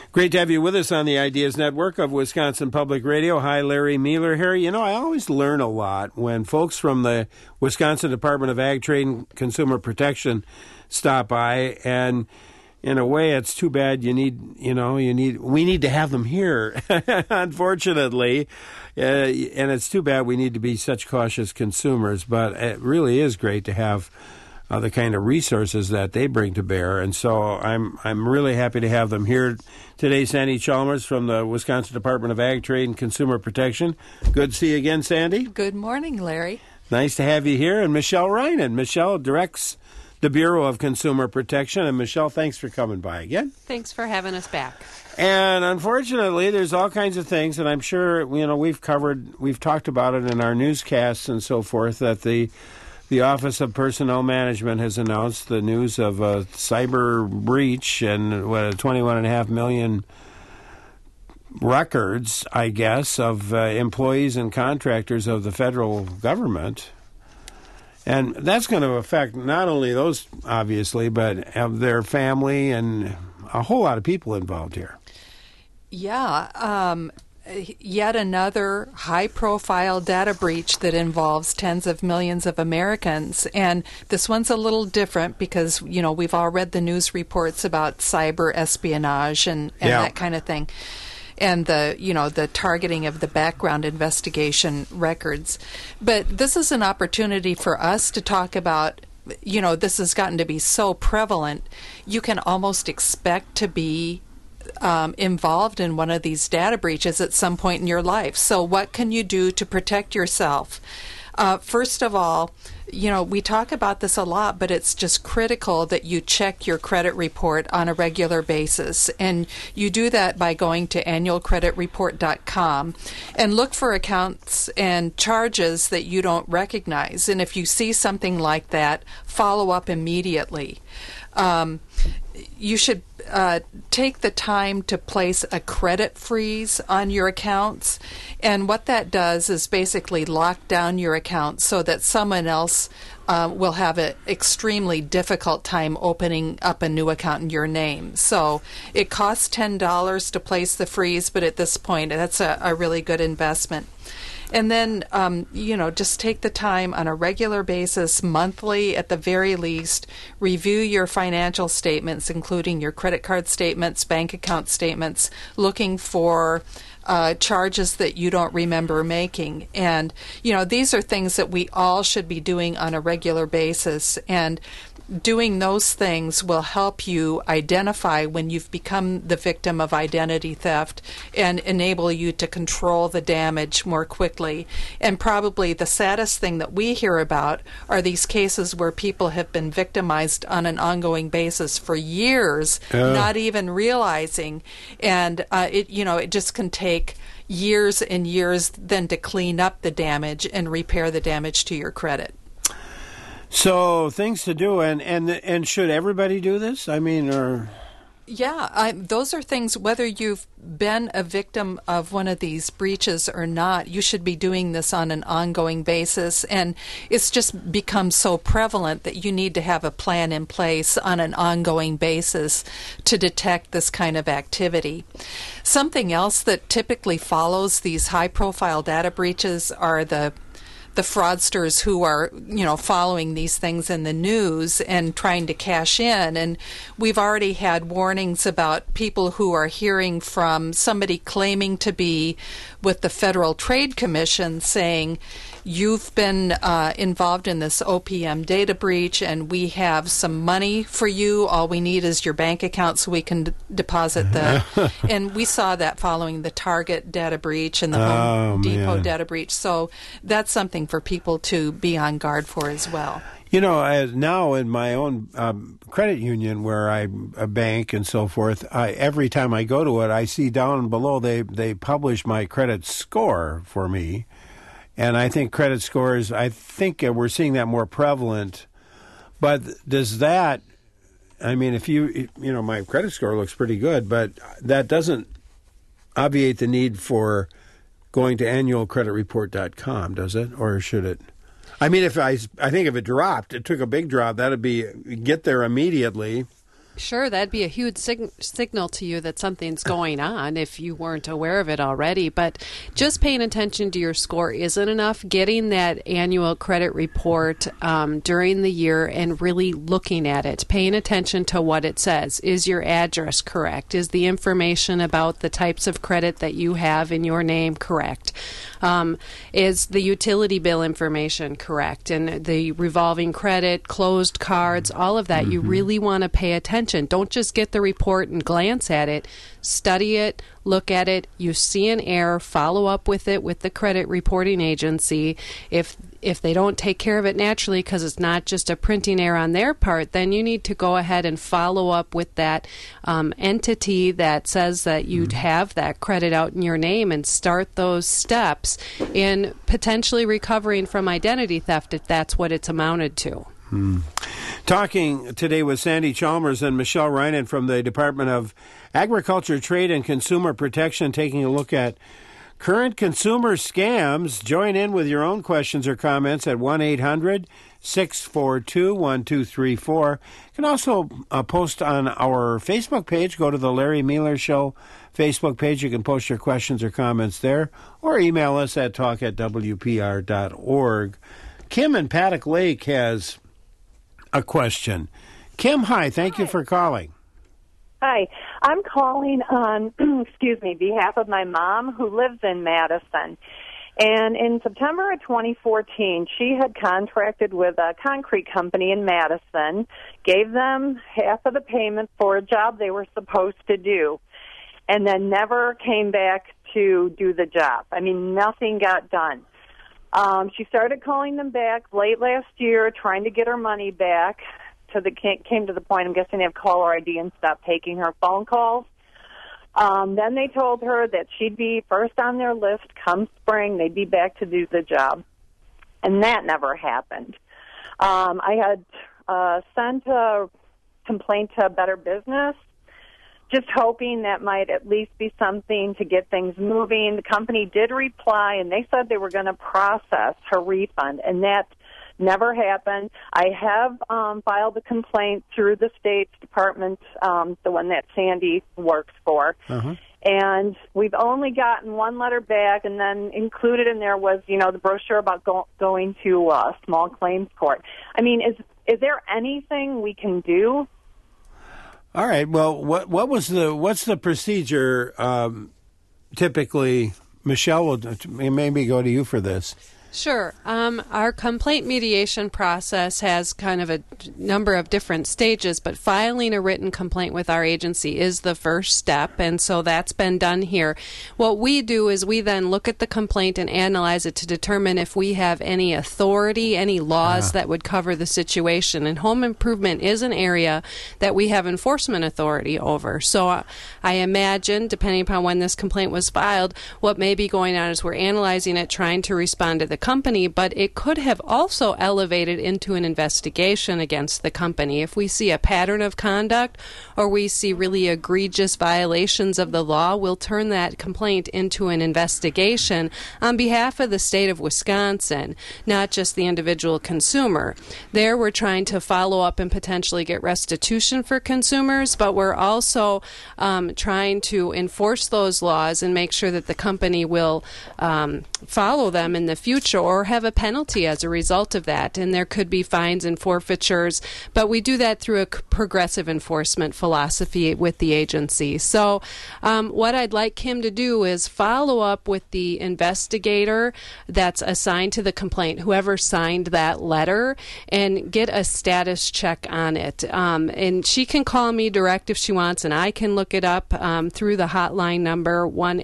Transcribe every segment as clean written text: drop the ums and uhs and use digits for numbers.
Great to have you with us on the Ideas Network of Wisconsin Public Radio. Hi, Larry Mueller here. You know, I always learn a lot when folks from the Wisconsin Department of Ag, Trade, and Consumer Protection stop by, and in a way, it's too bad we need to have them here, unfortunately. And it's too bad we need to be such cautious consumers, but it really is great to have the kind of resources that they bring to bear. And so I'm really happy to have them here today. Sandy Chalmers from the Wisconsin Department of Ag, Trade, and Consumer Protection. Good to see you again, Sandy. Good morning, Larry. Nice to have you here. And Michelle Reinen. Michelle directs the Bureau of Consumer Protection. And Michelle, thanks for coming by again. Thanks for having us back. And unfortunately, there's all kinds of things, and I'm sure we've talked about it in our newscasts and so forth, that the Office of Personnel Management has announced the news of a cyber breach and 21.5 million records, I guess, of employees and contractors of the federal government. And that's going to affect not only those, obviously, but their family and a whole lot of people involved here. Yeah. Yet another high-profile data breach that involves tens of millions of Americans. And this one's a little different because, we've all read the news reports about cyber espionage and that kind of thing. And the targeting of the background investigation records. But this is an opportunity for us to talk about, this has gotten to be so prevalent, you can almost expect to be involved in one of these data breaches at some point in your life. So what can you do to protect yourself? First of all, we talk about this a lot, but it's just critical that you check your credit report on a regular basis. And you do that by going to annualcreditreport.com and look for accounts and charges that you don't recognize. And if you see something like that, follow up immediately. You should take the time to place a credit freeze on your accounts. And what that does is basically lock down your account so that someone else will have an extremely difficult time opening up a new account in your name. So it costs $10 to place the freeze, but at this point, that's a really good investment. And then, just take the time on a regular basis, monthly at the very least, review your financial statements, including your credit card statements, bank account statements, looking for charges that you don't remember making. And, these are things that we all should be doing on a regular basis. And doing those things will help you identify when you've become the victim of identity theft and enable you to control the damage more quickly. And probably the saddest thing that we hear about are these cases where people have been victimized on an ongoing basis for years, not even realizing. And it just can take years and years then to clean up the damage and repair the damage to your credit. So things to do, and should everybody do this? I mean, or... Yeah, those are things, whether you've been a victim of one of these breaches or not, you should be doing this on an ongoing basis. And it's just become so prevalent that you need to have a plan in place on an ongoing basis to detect this kind of activity. Something else that typically follows these high-profile data breaches are the fraudsters who are, following these things in the news and trying to cash in. And we've already had warnings about people who are hearing from somebody claiming to be with the Federal Trade Commission saying, you've been involved in this OPM data breach and we have some money for you. All we need is your bank account so we can deposit the... And we saw that following the Target data breach and the Home Depot data breach. So that's something for people to be on guard for as well. Now in my own credit union where I bank and so forth, every time I go to it, I see down below they publish my credit score for me. And I think credit scores, we're seeing that more prevalent. But does that, if my credit score looks pretty good, but that doesn't obviate the need for going to annualcreditreport.com, does it? Or should it? I think if it dropped, it took a big drop, that'd be get there immediately Sure, that'd be a huge signal to you that something's going on if you weren't aware of it already. But just paying attention to your score isn't enough. Getting that annual credit report during the year and really looking at it, paying attention to what it says. Is your address correct? Is the information about the types of credit that you have in your name correct? Is the utility bill information correct? And the revolving credit, closed cards, all of that, you really want to pay attention. Don't just get the report and glance at it. Study it, look at it. You see an error, follow up with it with the credit reporting agency. If they don't take care of it naturally because it's not just a printing error on their part, then you need to go ahead and follow up with that entity that says that you'd have that credit out in your name and start those steps in potentially recovering from identity theft if that's what it's amounted to. Talking today with Sandy Chalmers and Michelle Reinen from the Department of Agriculture, Trade, and Consumer Protection, taking a look at current consumer scams. Join in with your own questions or comments at 1-800-642-1234. You can also post on our Facebook page. Go to the Larry Miller Show Facebook page. You can post your questions or comments there, or email us at talk@wpr.org. Kim in Paddock Lake has a question. Kim, hi. Thank you for calling. Hi. I'm calling on, behalf of my mom who lives in Madison. And in September of 2014, she had contracted with a concrete company in Madison, gave them half of the payment for a job they were supposed to do, and then never came back to do the job. I mean, nothing got done. She started calling them back late last year, trying to get her money back. Came to the point, I'm guessing they have caller ID and stopped taking her phone calls. Then they told her that she'd be first on their list come spring. They'd be back to do the job. And that never happened. I had sent a complaint to Better Business, just hoping that might at least be something to get things moving. The company did reply, and they said they were going to process her refund, and that never happened. I have filed a complaint through the State's Department, the one that Sandy works for, and we've only gotten one letter back, and then included in there was, the brochure about going to a small claims court. I mean, is there anything we can do? All right. Well, what's the procedure typically? Michelle, will maybe go to you for this. Sure. Our complaint mediation process has kind of a number of different stages, but filing a written complaint with our agency is the first step, and so that's been done here. What we do is we then look at the complaint and analyze it to determine if we have any authority, any laws that would cover the situation, and home improvement is an area that we have enforcement authority over. So I imagine, depending upon when this complaint was filed, what may be going on is we're analyzing it, trying to respond to the company, but it could have also elevated into an investigation against the company. If we see a pattern of conduct or we see really egregious violations of the law, we'll turn that complaint into an investigation on behalf of the state of Wisconsin, not just the individual consumer. There we're trying to follow up and potentially get restitution for consumers, but we're also trying to enforce those laws and make sure that the company will follow them in the future or have a penalty as a result of that. And there could be fines and forfeitures, but we do that through a progressive enforcement philosophy with the agency. So what I'd like Kim to do is follow up with the investigator that's assigned to the complaint, whoever signed that letter, and get a status check on it. And she can call me direct if she wants, and I can look it up through the hotline number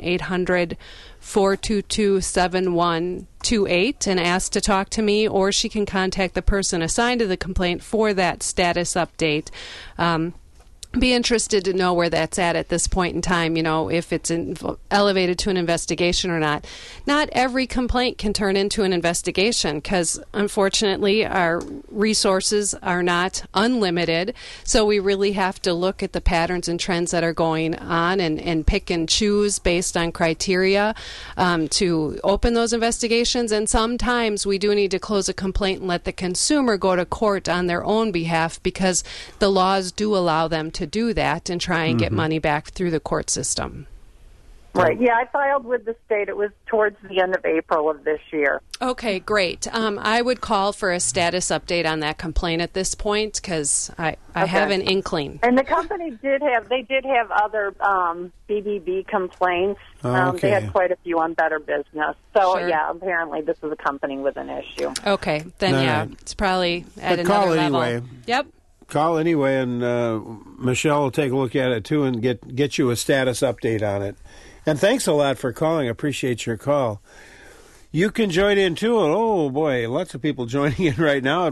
1-800-422-7128 and ask to talk to me, or she can contact the person assigned to the complaint for that status update. Be interested to know where that's at this point in time, if it's elevated to an investigation or not. Not every complaint can turn into an investigation because, unfortunately, our resources are not unlimited. So we really have to look at the patterns and trends that are going on and pick and choose based on criteria to open those investigations. And sometimes we do need to close a complaint and let the consumer go to court on their own behalf because the laws do allow them to to do that and try and get money back through the court system. Right. Yeah, I filed with the state. It was towards the end of April of this year. Okay, great. I would call for a status update on that complaint at this point because I have an inkling. And the company did have other BBB complaints. Okay. They had quite a few on Better Business. So, Sure. yeah, apparently this is a company with an issue. Okay, then All yeah, right. it's probably at But another call level. anyway. Yep. Call anyway, and Michelle will take a look at it too and get you a status update on it. And thanks a lot for calling. I appreciate your call. You can join in too. Oh boy, lots of people joining in right now at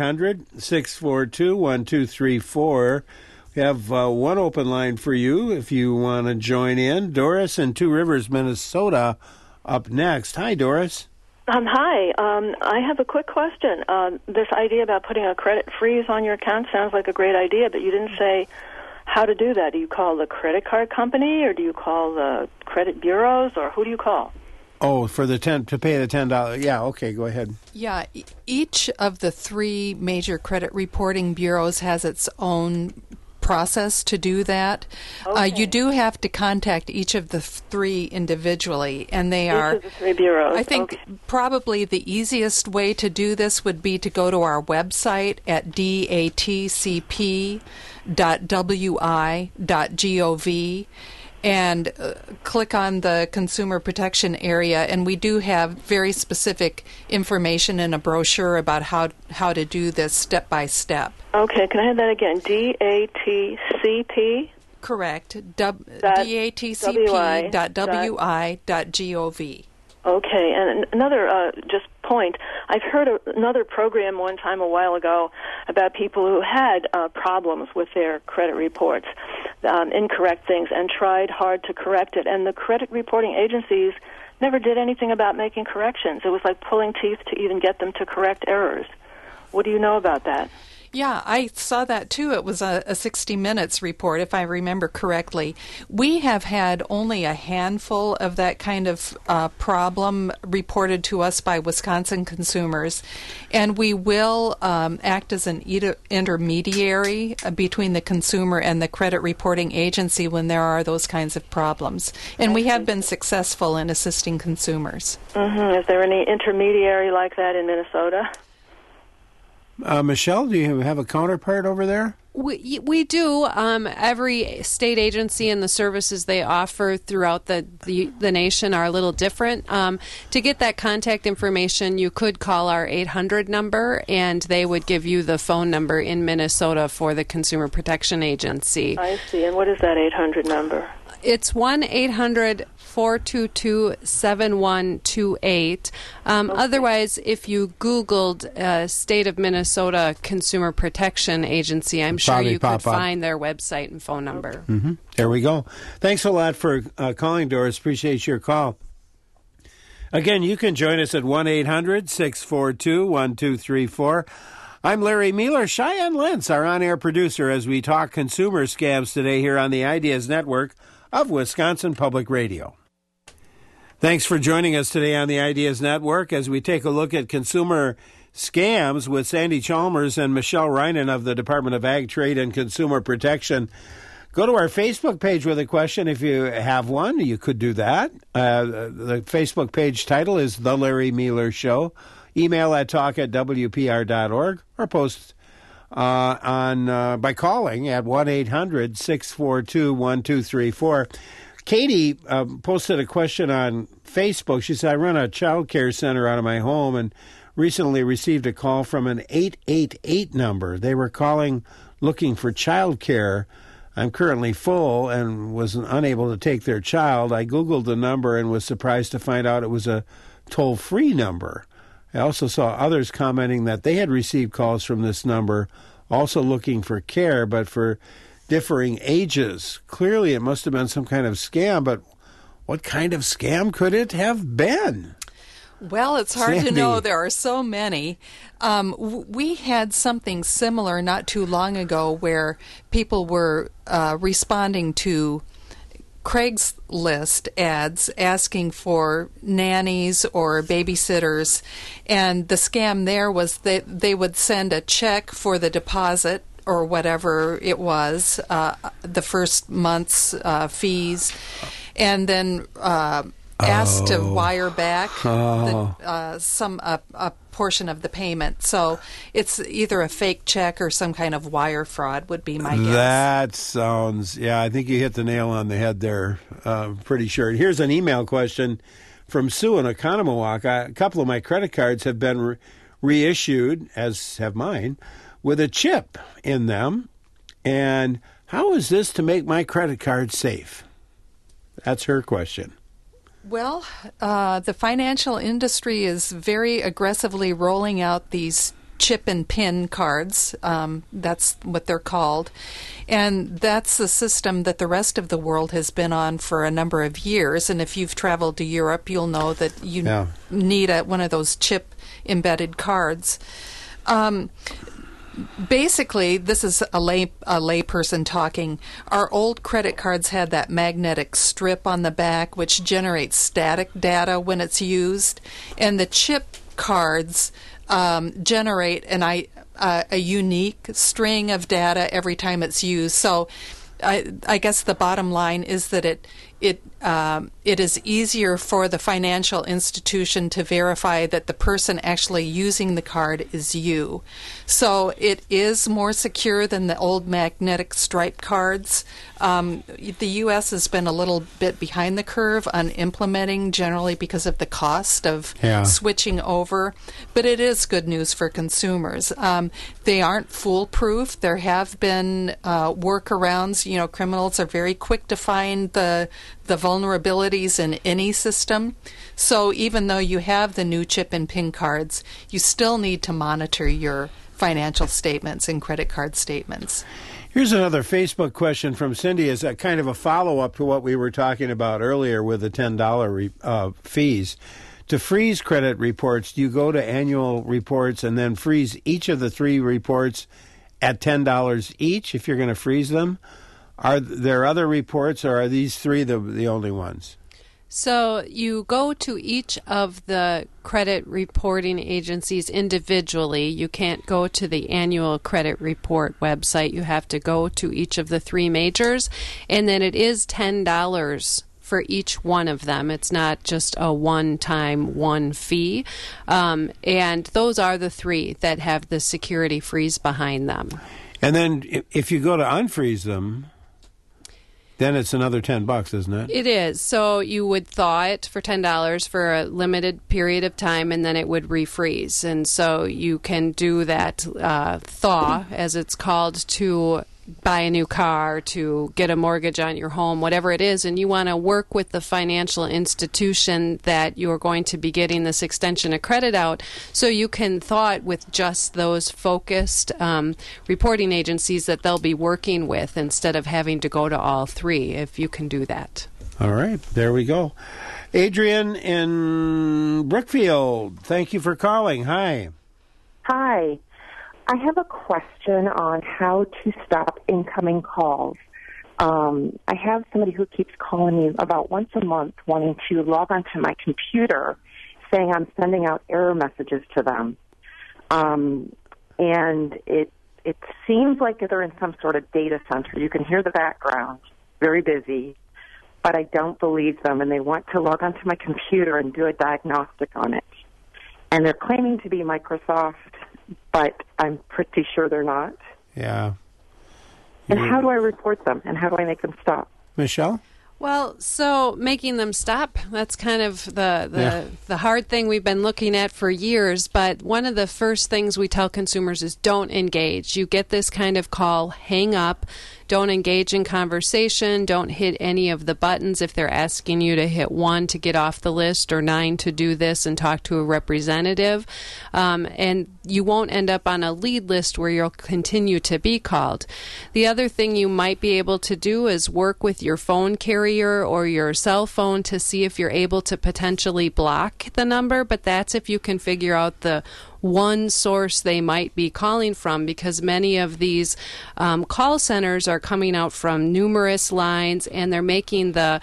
1-800-642-1234. We have one open line for you if you want to join in. Doris in Two Rivers, Minnesota, up next. Hi, Doris. Hi. I have a quick question. This idea about putting a credit freeze on your account sounds like a great idea, but you didn't say how to do that. Do you call the credit card company, or do you call the credit bureaus, or who do you call? Oh, for the to pay the $10. Yeah, okay, go ahead. Yeah, each of the three major credit reporting bureaus has its own process to do that. Okay. You do have to contact each of the three individually, and they are. Each of the three bureaus. I think Okay. probably the easiest way to do this would be to go to our website at datcp.wi.gov and click on the consumer protection area, and we do have very specific information in a brochure about how to do this step by step. Okay, can I have that again? DATCP? Correct. datcp.wi.gov. Okay, and another just point. I've heard another program one time a while ago about people who had problems with their credit reports, incorrect things, and tried hard to correct it. And the credit reporting agencies never did anything about making corrections. It was like pulling teeth to even get them to correct errors. What do you know about that? Yeah, I saw that too. It was a 60 Minutes report, if I remember correctly. We have had only a handful of that kind of problem reported to us by Wisconsin consumers, and we will act as an intermediary between the consumer and the credit reporting agency when there are those kinds of problems. And we have been successful in assisting consumers. Mm-hmm. Is there any intermediary like that in Minnesota? Michelle, do you have a counterpart over there? We do. Every state agency and the services they offer throughout the nation are a little different. To get that contact information, you could call our 800 number, and they would give you the phone number in Minnesota for the Consumer Protection Agency. I see. And what is that 800 number? It's 1-800-422-7128. Otherwise, if you Googled State of Minnesota Consumer Protection Agency, I'm sure you could find their website and phone number. Mm-hmm. There we go. Thanks a lot for calling, Doris. Appreciate your call. Again, you can join us at 1-800-642-1234. I'm Larry Mueller. Cheyenne Lentz, our on-air producer, as we talk consumer scams today here on the Ideas Network of Wisconsin Public Radio. Thanks for joining us today on the Ideas Network as we take a look at consumer scams with Sandy Chalmers and Michelle Reinen of the Department of Ag, Trade, and Consumer Protection. Go to our Facebook page with a question if you have one. You could do that. The Facebook page title is The Larry Mueller Show. Email at talk@wpr.org or post by calling at 1-800-642-1234. Katie posted a question on Facebook. She said, I run a child care center out of my home and recently received a call from an 888 number. They were calling looking for child care. I'm currently full and was unable to take their child. I Googled the number and was surprised to find out it was a toll-free number. I also saw others commenting that they had received calls from this number, also looking for care, but for differing ages. Clearly, it must have been some kind of scam, but what kind of scam could it have been? Well, it's hard Sandy. to know. There are so many. We had something similar not too long ago where people were responding to Craigslist ads asking for nannies or babysitters, and the scam there was that they would send a check for the deposit or whatever it was, the first month's fees, and then asked to wire back a portion of the payment. So it's either a fake check or some kind of wire fraud would be my guess. That sounds, I think you hit the nail on the head there. Pretty sure. Here's an email question from Sue in Oconomowoc. A couple of my credit cards have been reissued, as have mine, with a chip in them. And how is this to make my credit card safe? That's her question. Well, the financial industry is very aggressively rolling out these chip and pin cards. That's what they're called. And that's the system that the rest of the world has been on for a number of years. And if you've traveled to Europe, you'll know that you need one of those chip-embedded cards. Basically, this is a lay person talking. Our old credit cards had that magnetic strip on the back, which generates static data when it's used, and the chip cards generate a unique string of data every time it's used. So, I guess the bottom line is that it is easier for the financial institution to verify that the person actually using the card is you. So it is more secure than the old magnetic stripe cards. The U.S. has been a little bit behind the curve on implementing, generally because of the cost of switching over. But it is good news for consumers. They aren't foolproof. There have been workarounds. Criminals are very quick to find the vulnerabilities in any system. So even though you have the new chip and PIN cards, you still need to monitor your financial statements and credit card statements. Here's another Facebook question from Cindy as a kind of a follow-up to what we were talking about earlier with the $10 fees. To freeze credit reports, do you go to annual reports and then freeze each of the 3 reports at $10 each if you're going to freeze them? Are there other reports, or are these 3 the only ones? So you go to each of the credit reporting agencies individually. You can't go to the annual credit report website. You have to go to each of the 3 majors, and then it is $10 for each one of them. It's not just a one fee. And those are the 3 that have the security freeze behind them. And then if you go to unfreeze them, then it's another $10, isn't it? It is. So you would thaw it for $10 for a limited period of time, and then it would refreeze. And so you can do that thaw, as it's called, to buy a new car, to get a mortgage on your home, whatever it is, and you want to work with the financial institution that you're going to be getting this extension of credit out, so you can thaw it with just those focused reporting agencies that they'll be working with instead of having to go to all 3, if you can do that. All right, there we go. Adrian in Brookfield, thank you for calling. Hi. Hi. I have a question on how to stop incoming calls. I have somebody who keeps calling me about once a month wanting to log onto my computer saying I'm sending out error messages to them. And it seems like they're in some sort of data center. You can hear the background, very busy, but I don't believe them, and they want to log onto my computer and do a diagnostic on it. And they're claiming to be Microsoft, but I'm pretty sure they're not. Yeah. And how do I report them, and how do I make them stop? Michelle? Well, so making them stop, that's kind of the hard thing we've been looking at for years. But one of the first things we tell consumers is don't engage. You get this kind of call, hang up. Don't engage in conversation. Don't hit any of the buttons if they're asking you to hit 1 to get off the list or 9 to do this and talk to a representative. And you won't end up on a lead list where you'll continue to be called. The other thing you might be able to do is work with your phone carrier or your cell phone to see if you're able to potentially block the number, but that's if you can figure out the one source they might be calling from, because many of these call centers are coming out from numerous lines, and they're making the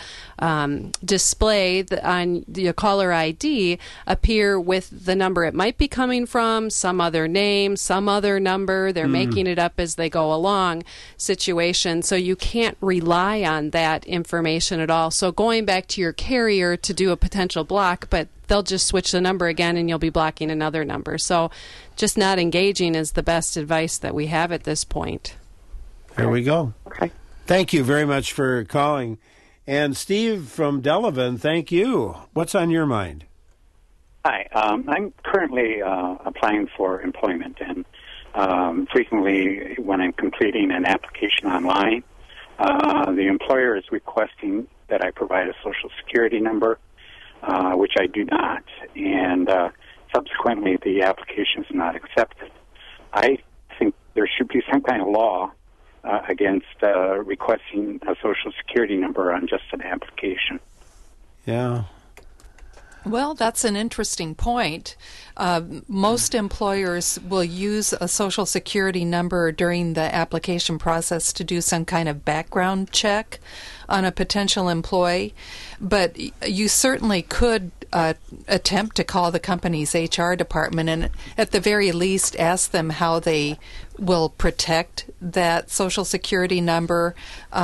display on the caller ID appear with the number it might be coming from, some other name, some other number. They're making it up as they go along situation. So you can't rely on that information at all. So going back to your carrier to do a potential block, but they'll just switch the number again and you'll be blocking another number. So just not engaging is the best advice that we have at this point. There we go. Okay. Thank you very much for calling. And Steve from Delavan, thank you. What's on your mind? Hi. I'm currently applying for employment, and frequently when I'm completing an application online, the employer is requesting that I provide a Social Security number, which I do not, and subsequently the application is not accepted. I think there should be some kind of law against requesting a Social Security number on just an application. Yeah. Well, that's an interesting point. Most employers will use a Social Security number during the application process to do some kind of background check on a potential employee, but you certainly could attempt to call the company's HR department and at the very least ask them how they will protect that Social Security number,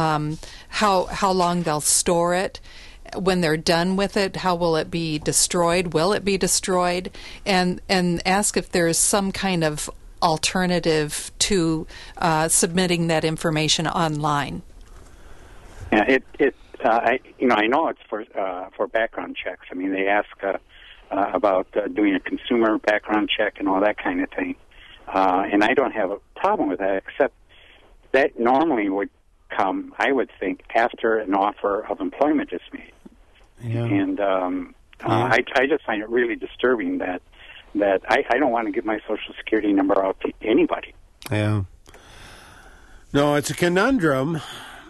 how long they'll store it. When they're done with it, how will it be destroyed? Will it be destroyed? And ask if there's some kind of alternative to submitting that information online. Yeah, I know it's for background checks. I mean, they ask about doing a consumer background check and all that kind of thing, and I don't have a problem with that, except that normally would come, I would think, after an offer of employment is made. Yeah. And I just find it really disturbing that I don't want to give my Social Security number out to anybody. Yeah. No, it's a conundrum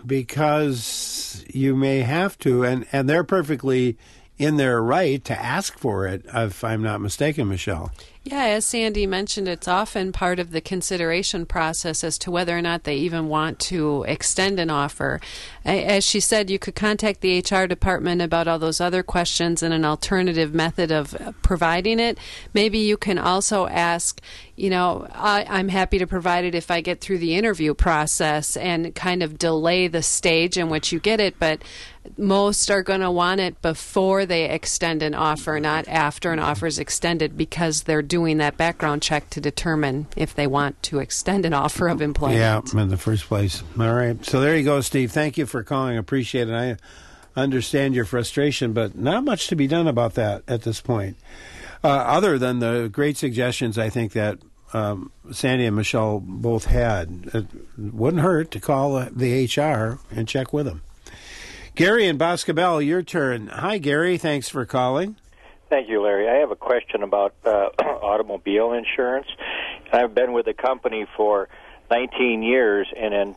because you may have to, and they're perfectly in their right to ask for it, if I'm not mistaken, Michelle. Yeah, as Sandy mentioned, it's often part of the consideration process as to whether or not they even want to extend an offer. As she said, you could contact the HR department about all those other questions and an alternative method of providing it. Maybe you can also ask, I'm happy to provide it if I get through the interview process, and kind of delay the stage in which you get it, but most are going to want it before they extend an offer, not after an offer is extended, because they're doing that background check to determine if they want to extend an offer of employment. Yeah, in the first place. All right. So there you go, Steve. Thank you for calling. I appreciate it. I understand your frustration, but not much to be done about that at this point, other than the great suggestions I think that Sandy and Michelle both had. It wouldn't hurt to call the HR and check with them. Gary in Boscobel, your turn. Hi, Gary. Thanks for calling. Thank you, Larry. I have a question about automobile insurance. I've been with the company for 19 years, and in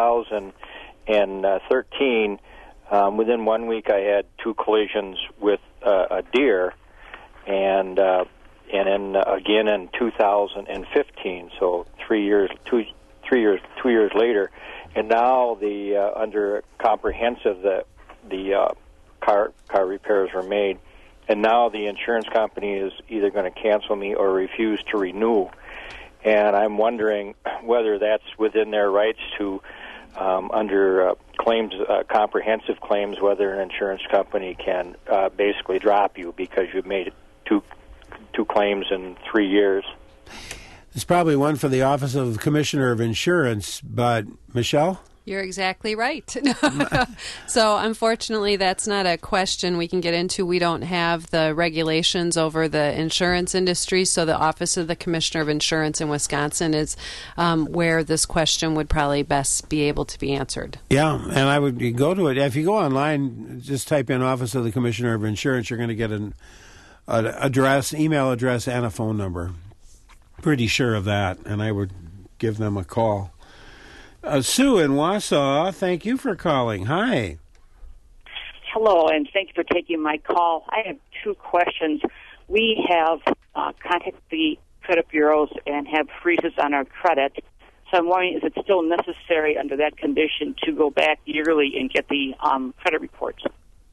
2013, within 1 week, I had 2 collisions with a deer, and then again in 2015. So 3 years later, and now the under comprehensive the car repairs were made. And now the insurance company is either going to cancel me or refuse to renew. And I'm wondering whether that's within their rights to, under claims, comprehensive claims, whether an insurance company can basically drop you because you've made two claims in 3 years. It's probably one for the Office of the Commissioner of Insurance, but Michelle? You're exactly right. So unfortunately, that's not a question we can get into. We don't have the regulations over the insurance industry, so the Office of the Commissioner of Insurance in Wisconsin is where this question would probably best be able to be answered. Yeah, and I would go to it. If you go online, just type in Office of the Commissioner of Insurance, you're going to get an address, email address, and a phone number. Pretty sure of that, and I would give them a call. Sue in Wausau, thank you for calling. Hi. Hello, and thank you for taking my call. I have 2 questions. We have contacted the credit bureaus and have freezes on our credit. So I'm wondering, is it still necessary under that condition to go back yearly and get the credit reports?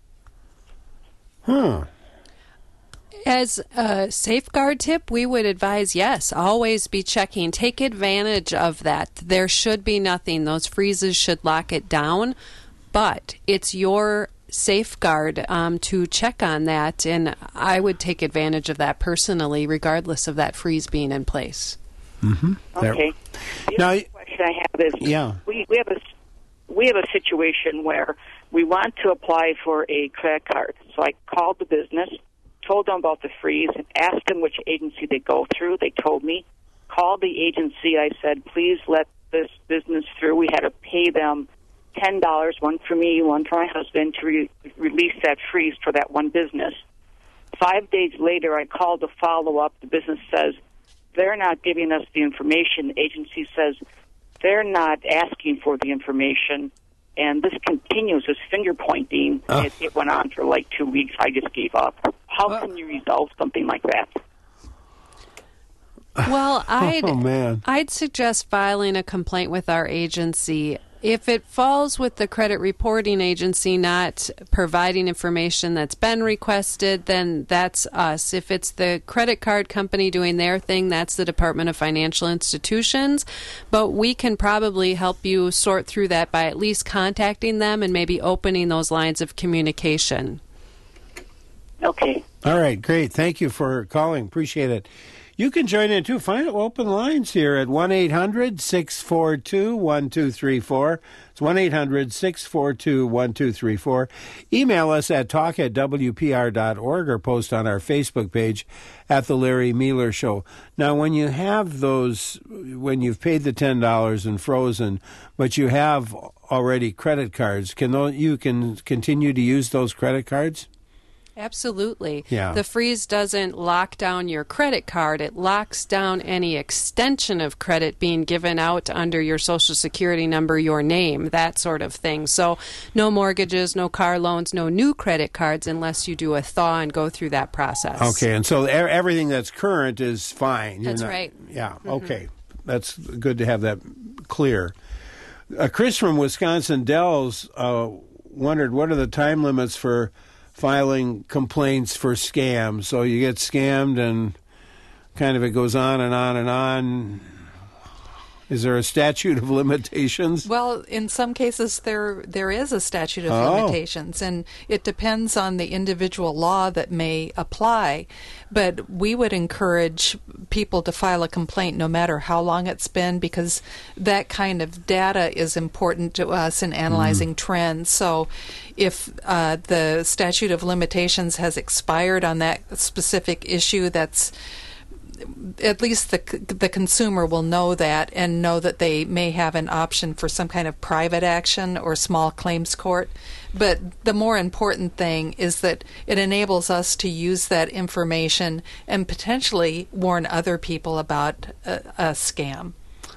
As a safeguard tip, we would advise, yes, always be checking. Take advantage of that. There should be nothing. Those freezes should lock it down, but it's your safeguard to check on that, and I would take advantage of that personally, regardless of that freeze being in place. Mm-hmm. Okay. The other question I have is, we have a situation where we want to apply for a credit card. So I called the business, told them about the freeze, and asked them which agency they go through. They told me. Called the agency. I said, please let this business through. We had to pay them $10, one for me, one for my husband, to release that freeze for that one business. 5 days later, I called to follow up. The business says they're not giving us the information. The agency says they're not asking for the information. And this continues, this finger pointing. It went on for like 2 weeks. I just gave up. How can you resolve something like that? Well, I'd suggest filing a complaint with our agency. If it falls with the credit reporting agency not providing information that's been requested, then that's us. If it's the credit card company doing their thing, that's the Department of Financial Institutions. But we can probably help you sort through that by at least contacting them and maybe opening those lines of communication. Okay. All right, great. Thank you for calling. Appreciate it. You can join in, too. Find open lines here at 1-800-642-1234. It's 1-800-642-1234. Email us at talk@wpr.org or post on our Facebook page at The Larry Mealer Show. Now, when you have those, when you've paid the $10 and frozen, but you have already credit cards, you can continue to use those credit cards? Absolutely. Yeah. The freeze doesn't lock down your credit card. It locks down any extension of credit being given out under your Social Security number, your name, that sort of thing. So no mortgages, no car loans, no new credit cards unless you do a thaw and go through that process. Okay, and so everything that's current is fine. That's right. Yeah, okay. That's good to have that clear. Chris from Wisconsin Dells wondered, what are the time limits for filing complaints for scams? So you get scammed and kind of it goes on and on and on. Is there a statute of limitations? Well, in some cases there is a statute of limitations, and it depends on the individual law that may apply. But we would encourage people to file a complaint no matter how long it's been, because that kind of data is important to us in analyzing trends. So if the statute of limitations has expired on that specific issue, that's at least the consumer will know that and know that they may have an option for some kind of private action or small claims court. But the more important thing is that it enables us to use that information and potentially warn other people about a scam.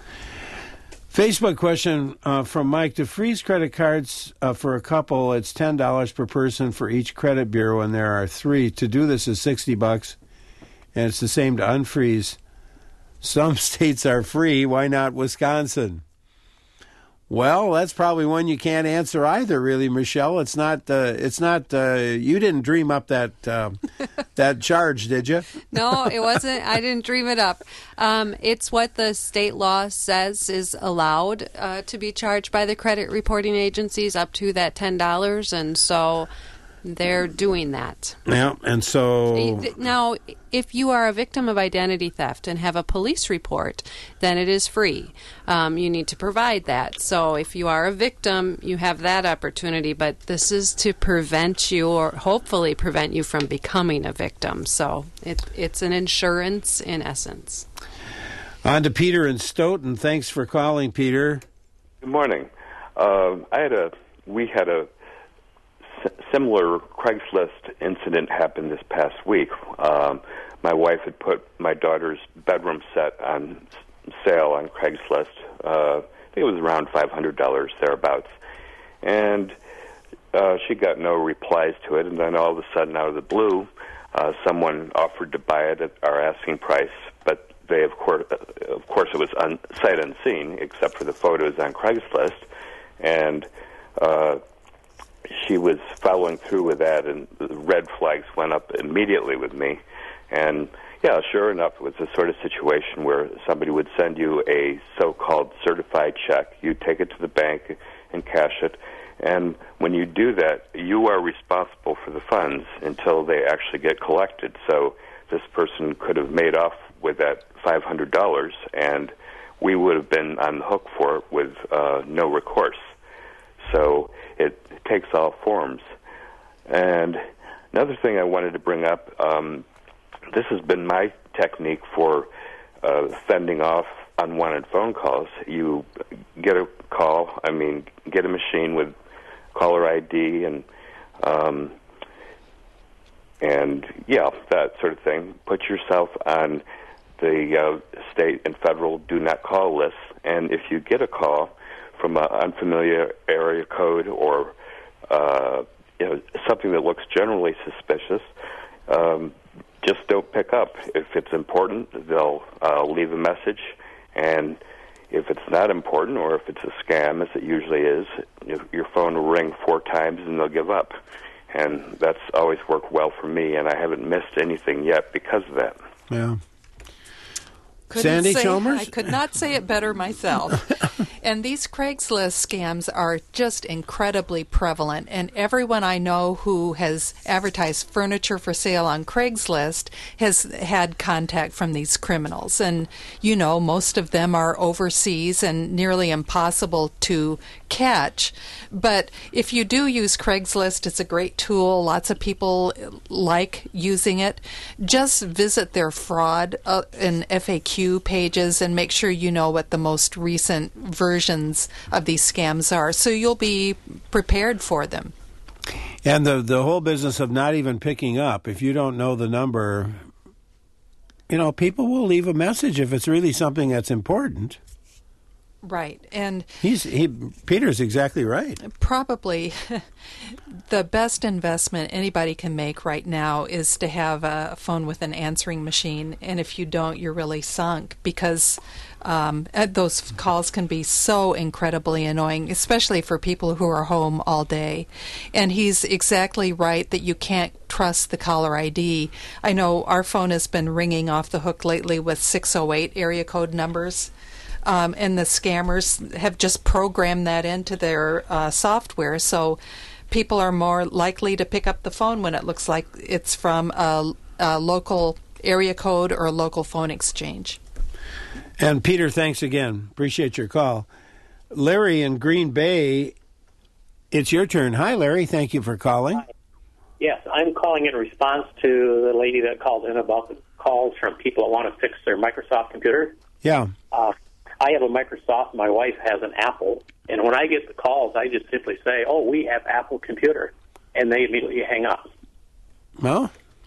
Facebook question from Mike. To freeze credit cards for a couple, it's $10 per person for each credit bureau, and there are 3. To do this is $60. And it's the same to unfreeze. Some states are free. Why not Wisconsin? Well, that's probably one you can't answer either, really, Michelle. It's not. You didn't dream up that that charge, did you? No, it wasn't. I didn't dream it up. It's what the state law says is allowed to be charged by the credit reporting agencies, up to that $10, and so they're doing that. Yeah, and so now, if you are a victim of identity theft and have a police report, then it is free. You need to provide that. So if you are a victim, you have that opportunity. But this is to prevent you, or hopefully prevent you from becoming a victim. So it's an insurance in essence. On to Peter in Stoughton. Thanks for calling, Peter. Good morning. We had a similar Craigslist incident happened this past week. My wife had put my daughter's bedroom set on sale on Craigslist. I think it was around $500 thereabouts, and she got no replies to it. And then all of a sudden, out of the blue, someone offered to buy it at our asking price, but they, of course, it was sight unseen, except for the photos on Craigslist, and she was following through with that, and the red flags went up immediately with me. And yeah, sure enough, it was the sort of situation where somebody would send you a so-called certified check. You take it to the bank and cash it, and when you do that, you are responsible for the funds until they actually get collected. So this person could have made off with that $500, and we would have been on the hook for it with no recourse. So it takes all forms. And another thing I wanted to bring up, this has been my technique for fending off unwanted phone calls. You get a call, get a machine with caller ID and that sort of thing. Put yourself on the state and federal do not call lists, and if you get a call from an unfamiliar area code or something that looks generally suspicious, just don't pick up. If it's important, they'll leave a message, and if it's not important or if it's a scam, as it usually is, your phone will ring 4 times and they'll give up. And that's always worked well for me, and I haven't missed anything yet because of that. Yeah. Sandy Chalmers? I could not say it better myself. And these Craigslist scams are just incredibly prevalent. And everyone I know who has advertised furniture for sale on Craigslist has had contact from these criminals. And, most of them are overseas and nearly impossible to catch. But if you do use Craigslist, it's a great tool. Lots of people like using it. Just visit their fraud and FAQ pages and make sure you know what the most recent versions of these scams are, so you'll be prepared for them. And the whole business of not even picking up, if you don't know the number, people will leave a message if it's really something that's important. Right, and Peter's exactly right. Probably the best investment anybody can make right now is to have a phone with an answering machine, and if you don't, you're really sunk, because those calls can be so incredibly annoying, especially for people who are home all day. And he's exactly right that you can't trust the caller ID. I know our phone has been ringing off the hook lately with 608 area code numbers. And the scammers have just programmed that into their software, so people are more likely to pick up the phone when it looks like it's from a local area code or a local phone exchange. And Peter, thanks again. Appreciate your call. Larry in Green Bay, it's your turn. Hi, Larry. Thank you for calling. Hi. Yes, I'm calling in response to the lady that called in about the calls from people that want to fix their Microsoft computer. Yeah. I have a Microsoft. My wife has an Apple. And when I get the calls, I just simply say, we have Apple computer. And they immediately hang up. Well,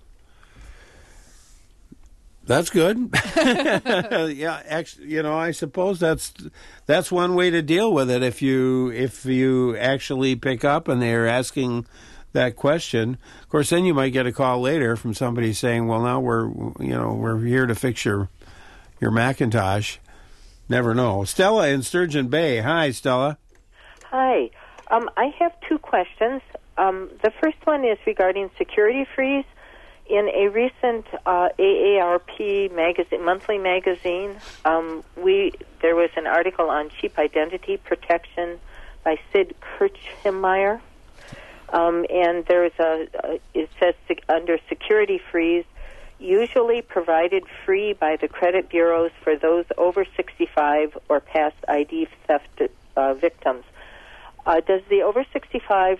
that's good. Yeah, actually, I suppose that's one way to deal with it. If you actually pick up and they're asking that question, of course, then you might get a call later from somebody saying, "Well, now we're here to fix your Macintosh." Never know. Stella in Sturgeon Bay. Hi, Stella. Hi. I have 2 questions. The first one is regarding security freeze. In a recent AARP monthly magazine, there was an article on cheap identity protection by Sid Kirchheimer, and there's it says under security freeze, usually provided free by the credit bureaus for those over 65 or past ID theft victims. Does the over 65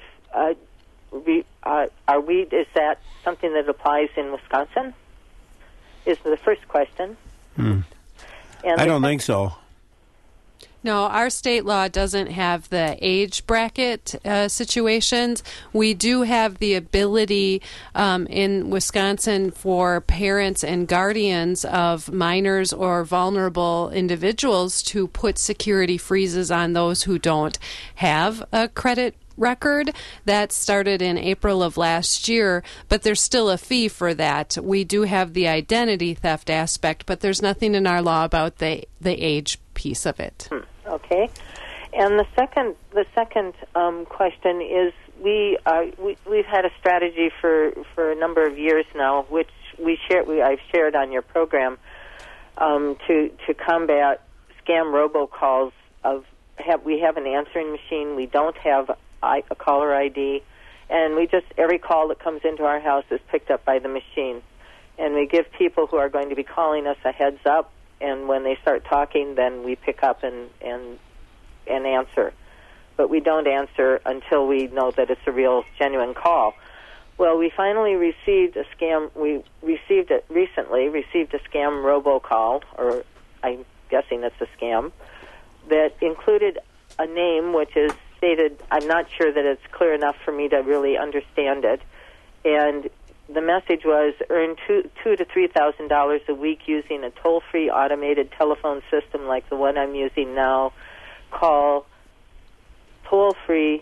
is that something that applies in Wisconsin? Is the first question. And I don't think so. No, our state law doesn't have the age bracket situations. We do have the ability in Wisconsin for parents and guardians of minors or vulnerable individuals to put security freezes on those who don't have a credit record. That started in April of last year, but there's still a fee for that. We do have the identity theft aspect, but there's nothing in our law about the age piece of it. Okay. And the second question is we've had a strategy for a number of years now, which I've shared on your program to combat scam robocalls. We have an answering machine. We don't have a caller ID, and every call that comes into our house is picked up by the machine, and we give people who are going to be calling us a heads up. And when they start talking, then we pick up and answer. But we don't answer until we know that it's a real, genuine call. Well, we finally received a scam. We received a scam robocall, or I'm guessing it's a scam, that included a name which is stated. I'm not sure that it's clear enough for me to really understand it. And the message was earn $2,000 to $3,000 a week using a toll-free automated telephone system like the one I'm using now. Call toll-free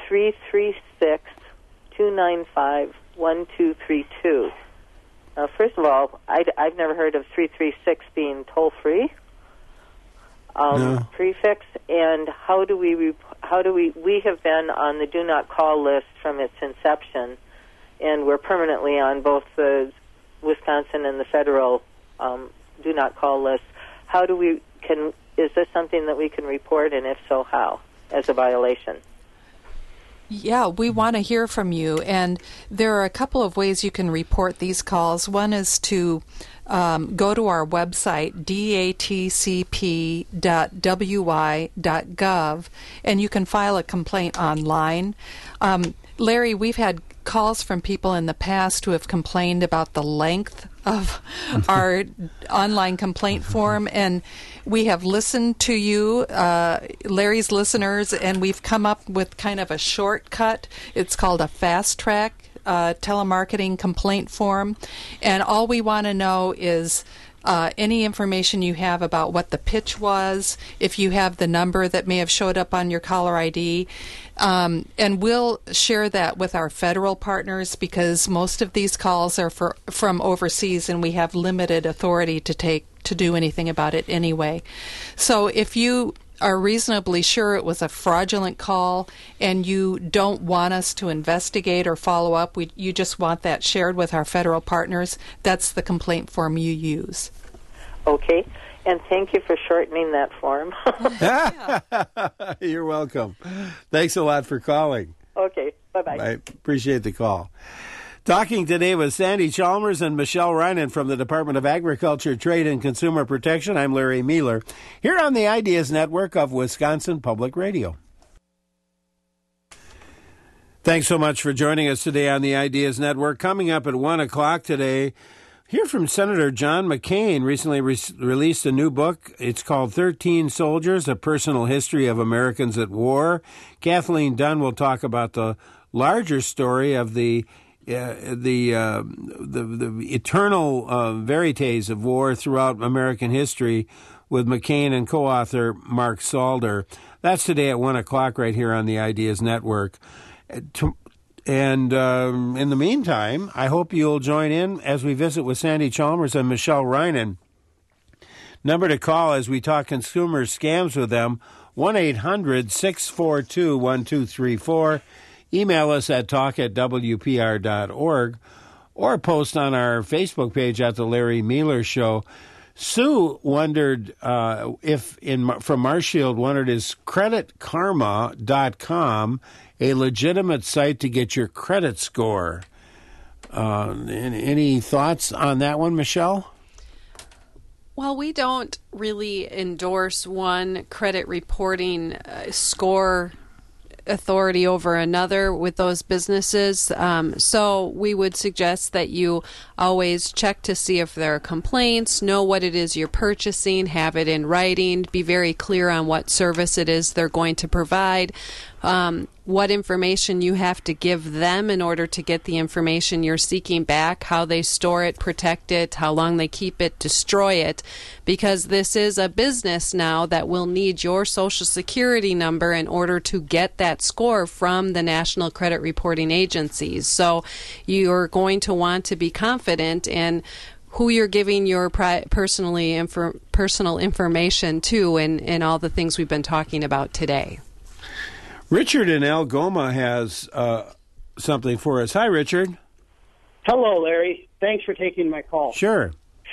336-295-1232. Now, first of all, I've never heard of 336 being toll-free. No. Prefix, and how do we have been on the do not call list from its inception, and we're permanently on both the Wisconsin and the federal do not call list. Is this something that we can report, and if so, how, as a violation? Yeah, we want to hear from you, and there are a couple of ways you can report these calls. One is to go to our website, datcp.wi.gov, and you can file a complaint online. Larry, we've had calls from people in the past who have complained about the length of our online complaint form, and we have listened to you, Larry's listeners, and we've come up with kind of a shortcut. It's called a fast track telemarketing complaint form, and all we want to know is any information you have about what the pitch was, if you have the number that may have showed up on your caller ID, and we'll share that with our federal partners because most of these calls are from overseas, and we have limited authority to do anything about it anyway. So if you are reasonably sure it was a fraudulent call and you don't want us to investigate or follow up, you just want that shared with our federal partners, that's the complaint form you use. Okay, and thank you for shortening that form. You're welcome. Thanks a lot for calling. Okay, bye-bye. I appreciate the call. Talking today with Sandy Chalmers and Michelle Reinen from the Department of Agriculture, Trade, and Consumer Protection. I'm Larry Mueller, here on the Ideas Network of Wisconsin Public Radio. Thanks so much for joining us today on the Ideas Network. Coming up at 1 o'clock today, hear from Senator John McCain. Recently released a new book. It's called 13 Soldiers, A Personal History of Americans at War. Kathleen Dunn will talk about the larger story of the eternal verities of war throughout American history with McCain and co-author Mark Salder. That's today at 1 o'clock right here on the Ideas Network. And in the meantime, I hope you'll join in as we visit with Sandy Chalmers and Michelle Reinen. Number to call as we talk consumer scams with them, 1-800-642-1234. Email us at talk@wpr.org or post on our Facebook page at The Larry Mueller Show. Sue wondered from Marshfield, wondered, is creditkarma.com a legitimate site to get your credit score? Any thoughts on that one, Michelle? Well, we don't really endorse one credit reporting score authority over another with those businesses. So we would suggest that you always check to see if there are complaints, know what it is you're purchasing, have it in writing, be very clear on what service it is they're going to provide. what information you have to give them in order to get the information you're seeking back, how they store it, protect it, how long they keep it, destroy it, because this is a business now that will need your Social Security number in order to get that score from the National Credit Reporting Agencies. So you're going to want to be confident in who you're giving your personal information to and all the things we've been talking about today. Richard in Algoma has something for us. Hi, Richard. Hello, Larry. Thanks for taking my call. Sure.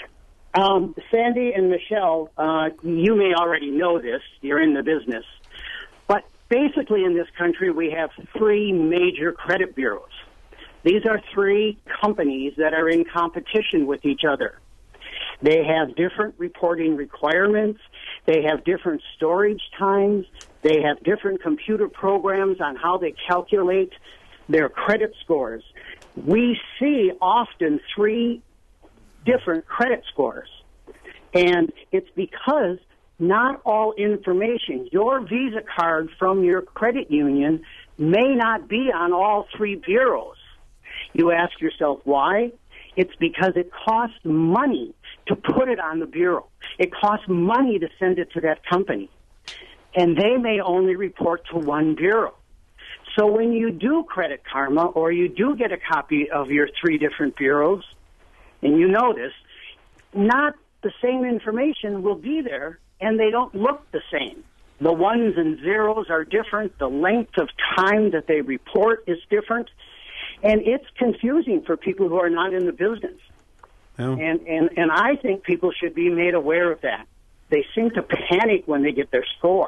Sandy and Michelle, you may already know this. You're in the business. But basically in this country, we have 3 major credit bureaus. These are 3 companies that are in competition with each other. They have different reporting requirements. They have different storage times. They have different computer programs on how they calculate their credit scores. We see often 3 different credit scores. And it's because not all information, your Visa card from your credit union may not be on all 3 bureaus. You ask yourself why? It's because it costs money to put it on the bureau. It costs money to send it to that company. And they may only report to one bureau. So when you do Credit Karma or you do get a copy of your 3 different bureaus, and you notice, not the same information will be there, and they don't look the same. The ones and zeros are different. The length of time that they report is different. And it's confusing for people who are not in the business. Oh. And I think people should be made aware of that. They seem to panic when they get their score.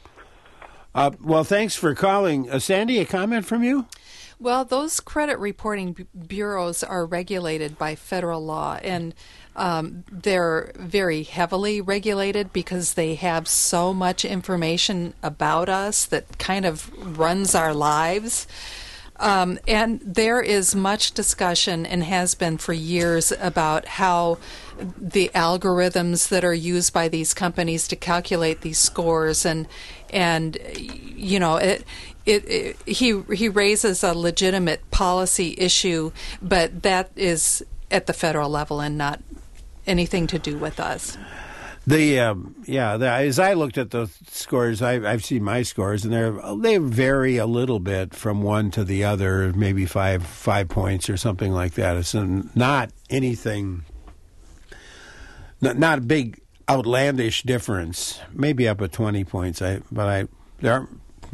Well, thanks for calling. Sandy, a comment from you? Well, those credit reporting bureaus are regulated by federal law, and they're very heavily regulated because they have so much information about us that kind of runs our lives. And there is much discussion, and has been for years, about how the algorithms that are used by these companies to calculate these scores, and you know, he raises a legitimate policy issue, but that is at the federal level and not anything to do with us. As I looked at the scores, I've seen my scores, and they vary a little bit from one to the other, maybe five points or something like that. It's not anything, not a big outlandish difference. Maybe up at 20 points, there aren't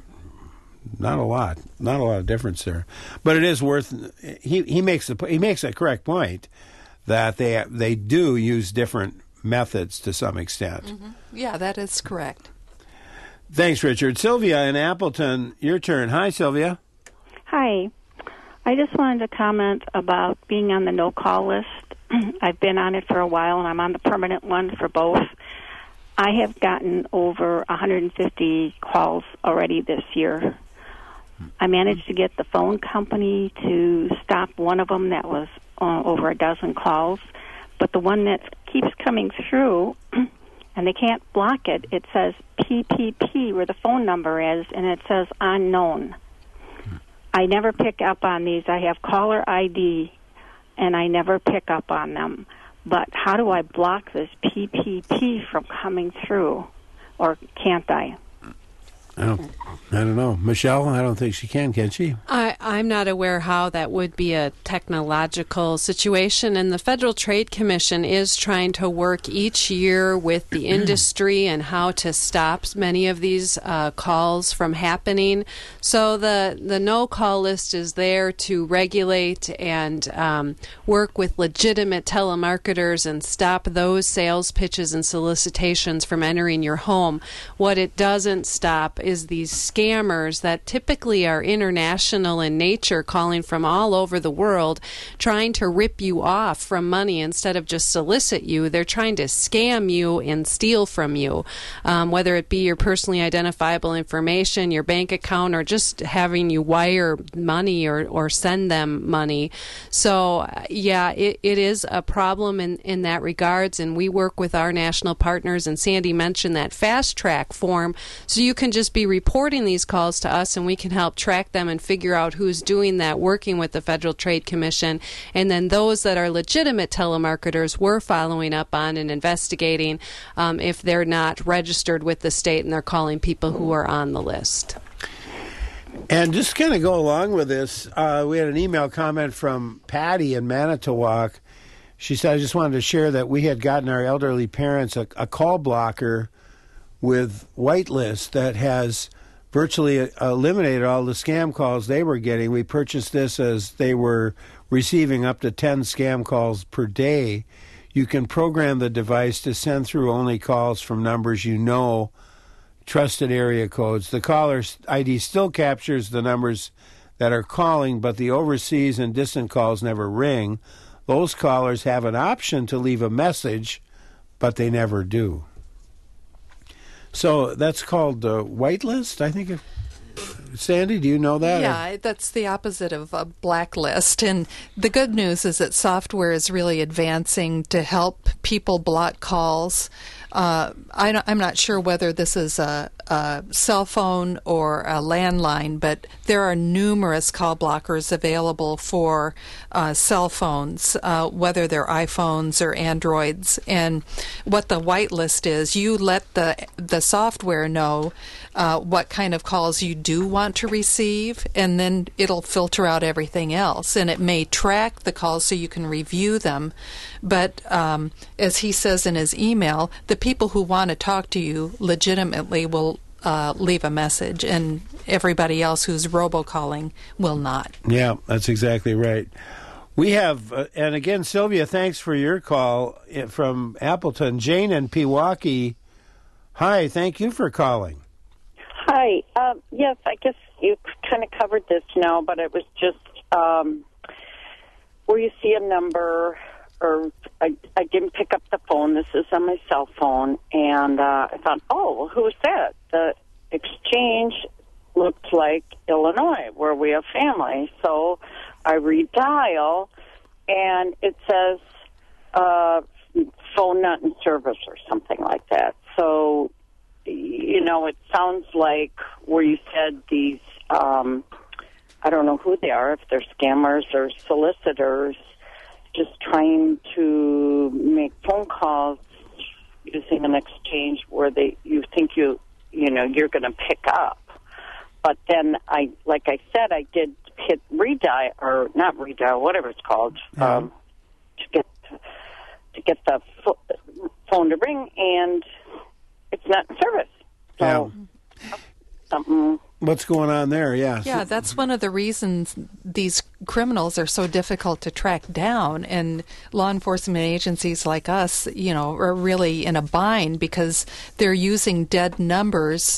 not a lot of difference there. But it is worth. He makes a correct point that they do use different methods to some extent. Mm-hmm. Yeah, that is correct. Thanks, Richard. Sylvia in Appleton, your turn. Hi, Sylvia. Hi. I just wanted to comment about being on the no-call list. I've been on it for a while, and I'm on the permanent one for both. I have gotten over 150 calls already this year. I managed to get the phone company to stop one of them that was over a dozen calls. But the one that keeps coming through, and they can't block it, it says PPP, where the phone number is, and it says unknown. I never pick up on these. I have caller ID, and I never pick up on them. But how do I block this PPP from coming through, or can't I? I don't know. Michelle, I don't think she can she? I'm not aware how that would be a technological situation, and the Federal Trade Commission is trying to work each year with the industry and how to stop many of these calls from happening. So the no-call list is there to regulate and work with legitimate telemarketers and stop those sales pitches and solicitations from entering your home. What it doesn't stop is these scammers that typically are international in nature, calling from all over the world, trying to rip you off from money instead of just solicit you. They're trying to scam you and steal from you, whether it be your personally identifiable information, your bank account, or just having you wire money or send them money. So, yeah, it is a problem in that regards, and we work with our national partners, and Sandy mentioned that fast track form, so you can just just be reporting these calls to us, and we can help track them and figure out who's doing that, working with the Federal Trade Commission. And then those that are legitimate telemarketers, we're following up on and investigating if they're not registered with the state and they're calling people who are on the list. And just kind of go along with this, we had an email comment from Patty in Manitowoc. She said, I just wanted to share that we had gotten our elderly parents a call blocker with whitelist that has virtually eliminated all the scam calls they were getting. We purchased this as they were receiving up to 10 scam calls per day. You can program the device to send through only calls from numbers you know, trusted area codes. The caller's ID still captures the numbers that are calling, but the overseas and distant calls never ring. Those callers have an option to leave a message, but they never do. So that's called whitelist, I think. Sandy, do you know that? Yeah, that's the opposite of a blacklist. And the good news is that software is really advancing to help people block calls. I'm not sure whether this is a cell phone or a landline, but there are numerous call blockers available for cell phones, whether they're iPhones or Androids. And what the whitelist is, you let the software know what kind of calls you do want to receive, and then it'll filter out everything else. And it may track the calls so you can review them. But as he says in his email, the people who want to talk to you legitimately will leave a message, and everybody else who's robocalling will not. Yeah, that's exactly right. We have, and again, Sylvia, thanks for your call from Appleton. Jane in Pewaukee, hi, thank you for calling. Hi. Yes, I guess you kind of covered this now, but it was just where you see a number, or I didn't pick up the phone. This is on my cell phone, and I thought, oh, who's that? The exchange looked like Illinois, where we have family. So I redial, and it says phone not in service or something like that. So, you know, it sounds like where you said these, I don't know who they are, if they're scammers or solicitors, just trying to make phone calls using an exchange where you think you're going to pick up. But then like I said, I did hit redial, or not redial, whatever it's called, to get the phone to ring, and it's not in service. So something. What's going on there? Yeah, that's one of the reasons these criminals are so difficult to track down, and law enforcement agencies like us, are really in a bind because they're using dead numbers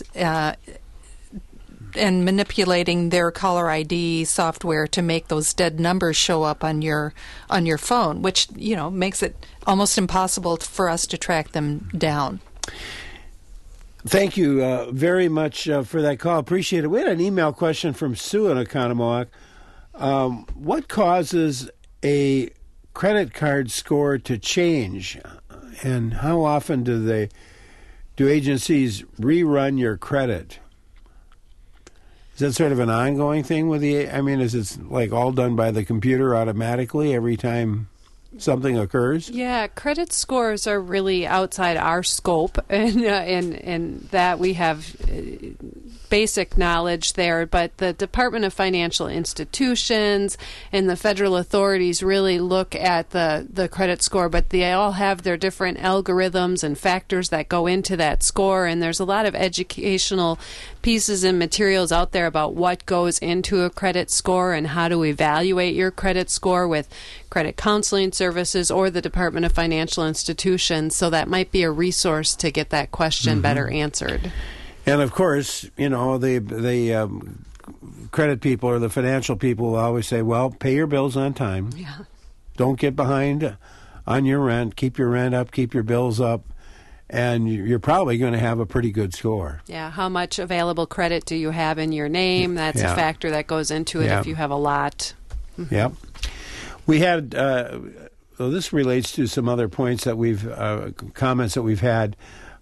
and manipulating their caller ID software to make those dead numbers show up on your phone, which makes it almost impossible for us to track them down. Thank you very much for that call. Appreciate it. We had an email question from Sue in Oconomowoc. What causes a credit card score to change, and how often do agencies rerun your credit? Is that sort of an ongoing thing with is it like all done by the computer automatically every time something occurs? Yeah, credit scores are really outside our scope, and that we have basic knowledge there, but the Department of Financial Institutions and the federal authorities really look at the credit score, but they all have their different algorithms and factors that go into that score, and there's a lot of educational pieces and materials out there about what goes into a credit score and how to evaluate your credit score with credit counseling services or the Department of Financial Institutions, so that might be a resource to get that question better answered. And of course, the credit people or the financial people will always say, well, pay your bills on time. Yeah. Don't get behind on your rent. Keep your rent up. Keep your bills up. And you're probably going to have a pretty good score. Yeah. How much available credit do you have in your name? That's a factor that goes into it if you have a lot. Yep. We had, this relates to some other points that comments that we've had.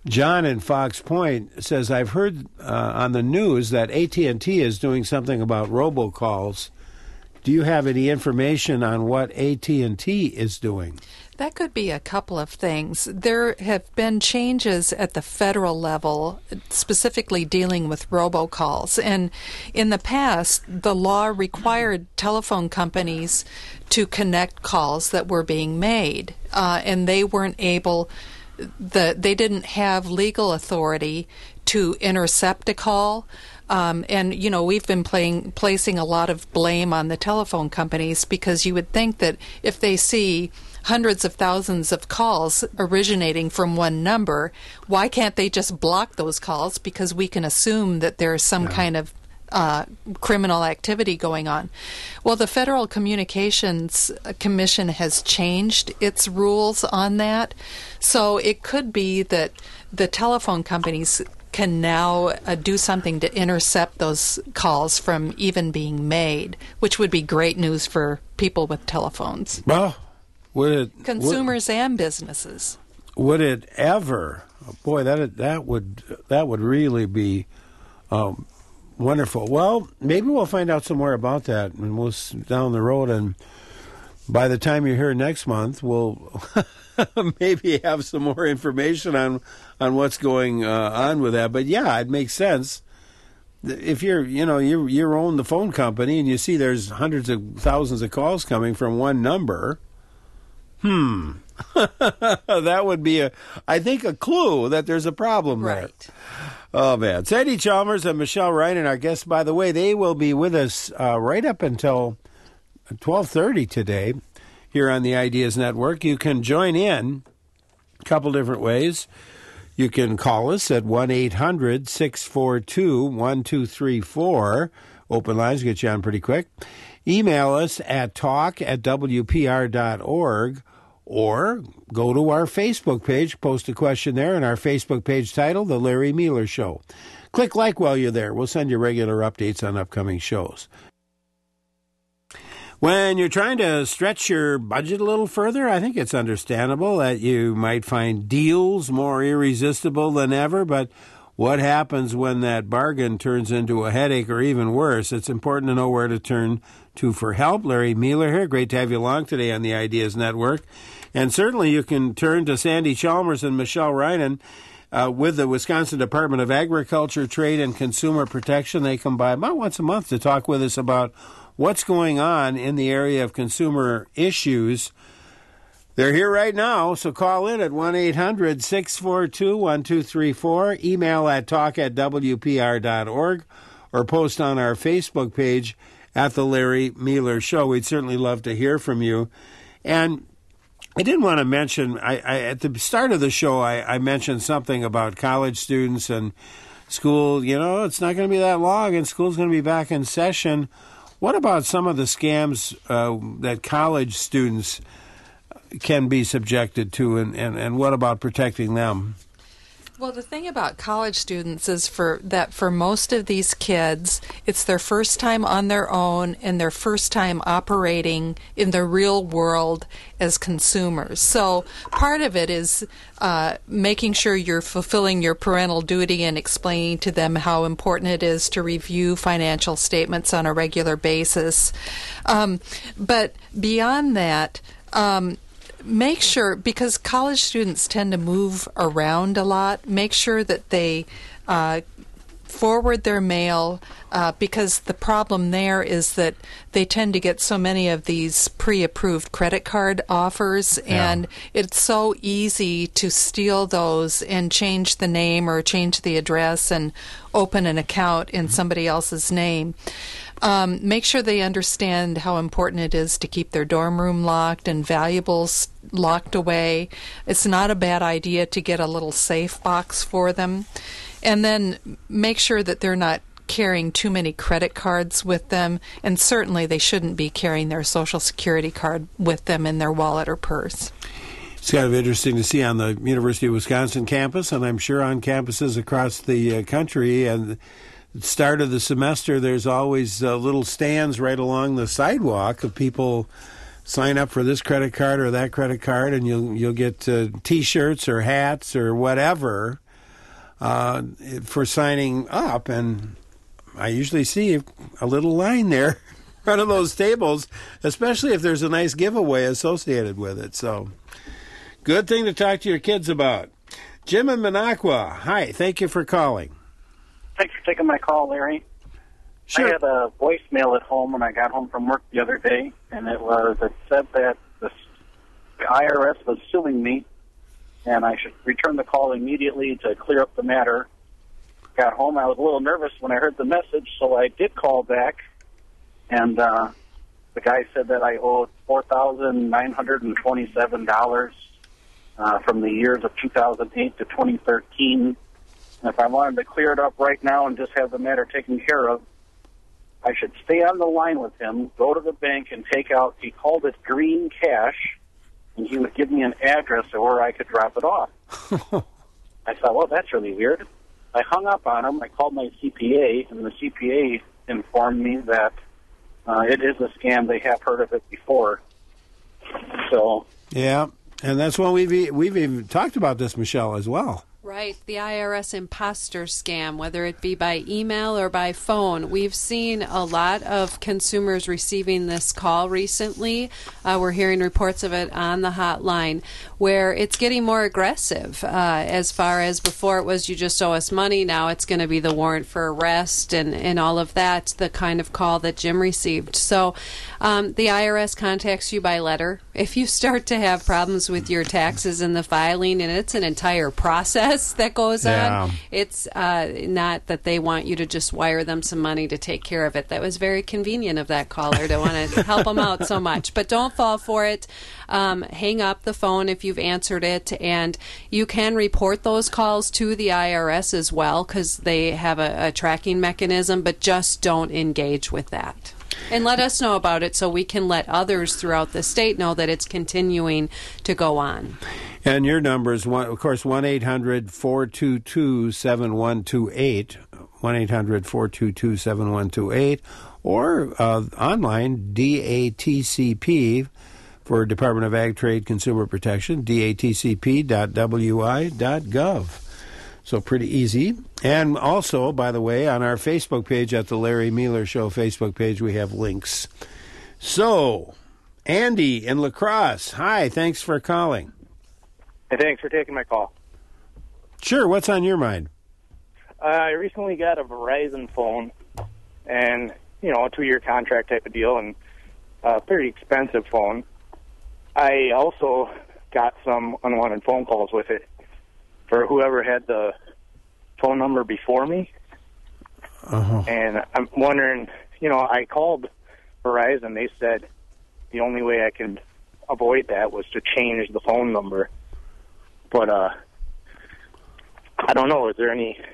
John in Fox Point says, I've heard on the news that AT&T is doing something about robocalls. Do you have any information on what AT&T is doing? That could be a couple of things. There have been changes at the federal level, specifically dealing with robocalls. And in the past, the law required telephone companies to connect calls that were being made, and they weren't able. They didn't have legal authority to intercept a call. And, you know, we've been placing a lot of blame on the telephone companies, because you would think that if they see hundreds of thousands of calls originating from one number, why can't they just block those calls, because we can assume that there's some kind of criminal activity going on. Well, the Federal Communications Commission has changed its rules on that. So it could be that the telephone companies can now do something to intercept those calls from even being made, which would be great news for people with telephones. Well, consumers and businesses. Would it ever? Boy, that would really be wonderful. Well, maybe we'll find out some more about that, and we'll down the road. And by the time you're here next month, we'll maybe have some more information on what's going on with that. But yeah, it makes sense. If you own the phone company and you see there's hundreds of thousands of calls coming from one number, that would be I think a clue that there's a problem there. Right. Oh, man. Sandy Chalmers and Michelle Reinen, our guests, by the way, they will be with us right up until 12:30 today here on the Ideas Network. You can join in a couple different ways. You can call us at 1-800-642-1234. Open lines get you on pretty quick. Email us at talk@wpr.org. Or go to our Facebook page, post a question there, and our Facebook page title, The Larry Mealer Show. Click like while you're there. We'll send you regular updates on upcoming shows. When you're trying to stretch your budget a little further, I think it's understandable that you might find deals more irresistible than ever, but what happens when that bargain turns into a headache or even worse? It's important to know where to turn to for help. Larry Mealer here. Great to have you along today on the Ideas Network. And certainly you can turn to Sandy Chalmers and Michelle Reinen with the Wisconsin Department of Agriculture, Trade, and Consumer Protection. They come by about once a month to talk with us about what's going on in the area of consumer issues. They're here right now, so call in at 1-800-642-1234, email at talk@wpr.org, or post on our Facebook page at The Larry Mealer Show. We'd certainly love to hear from you. And I did want to mention, I at the start of the show, I mentioned something about college students and school. You know, it's not going to be that long, and school's going to be back in session. What about some of the scams that college students can be subjected to, and what about protecting them? Well, the thing about college students is for most of these kids, it's their first time on their own and their first time operating in the real world as consumers. So part of it is making sure you're fulfilling your parental duty and explaining to them how important it is to review financial statements on a regular basis. But beyond that, make sure, because college students tend to move around a lot, make sure that they forward their mail, because the problem there is that they tend to get so many of these pre-approved credit card offers, and it's so easy to steal those and change the name or change the address and open an account in somebody else's name. Make sure they understand how important it is to keep their dorm room locked and valuables locked away. It's not a bad idea to get a little safe box for them. And then make sure that they're not carrying too many credit cards with them, and certainly they shouldn't be carrying their Social Security card with them in their wallet or purse. It's kind of interesting to see on the University of Wisconsin campus, and I'm sure on campuses across the country, and start of the semester, there's always little stands right along the sidewalk of people sign up for this credit card or that credit card, and you'll get T-shirts or hats or whatever for signing up, and I usually see a little line there in front of those tables, especially if there's a nice giveaway associated with it. So, good thing to talk to your kids about. Jim in Minocqua, hi, thank you for calling. Thanks for taking my call, Larry. Sure. I had a voicemail at home when I got home from work the other day, and it said that the IRS was suing me, and I should return the call immediately to clear up the matter. Got home, I was a little nervous when I heard the message, so I did call back, and the guy said that I owed $4,927 from the years of 2008 to 2013. And if I wanted to clear it up right now and just have the matter taken care of, I should stay on the line with him, go to the bank, and take out, he called it green cash, and he would give me an address of where I could drop it off. I thought, well, that's really weird. I hung up on him. I called my CPA, and the CPA informed me that it is a scam. They have heard of it before. So yeah, and that's when we've even talked about this, Michelle, as well. Right, the IRS imposter scam, whether it be by email or by phone. We've seen a lot of consumers receiving this call recently. We're hearing reports of it on the hotline where it's getting more aggressive as far as before it was you just owe us money. Now it's going to be the warrant for arrest and all of that, the kind of call that Jim received. So the IRS contacts you by letter. If you start to have problems with your taxes and the filing, and it's an entire process that goes on. It's not that they want you to just wire them some money to take care of it. That was very convenient of that caller to want to help them out so much. But don't fall for it. Hang up the phone if you've answered it, and you can report those calls to the IRS as well because they have a tracking mechanism, but just don't engage with that. And let us know about it so we can let others throughout the state know that it's continuing to go on. And your number is, of course, 1-800-422-7128, 1-800-422-7128, or online, DATCP, for Department of Ag Trade Consumer Protection, datcp.wi.gov. So pretty easy. And also, by the way, on our Facebook page, at the Larry Mealer Show Facebook page, we have links. So, Andy in La Crosse, hi, thanks for calling. Hey, thanks for taking my call. Sure, what's on your mind? I recently got a Verizon phone, and, a 2-year contract type of deal, and a pretty expensive phone. I also got some unwanted phone calls with it for whoever had the phone number before me. And I'm wondering, I called Verizon. They said the only way I could avoid that was to change the phone number. But I don't know. Is there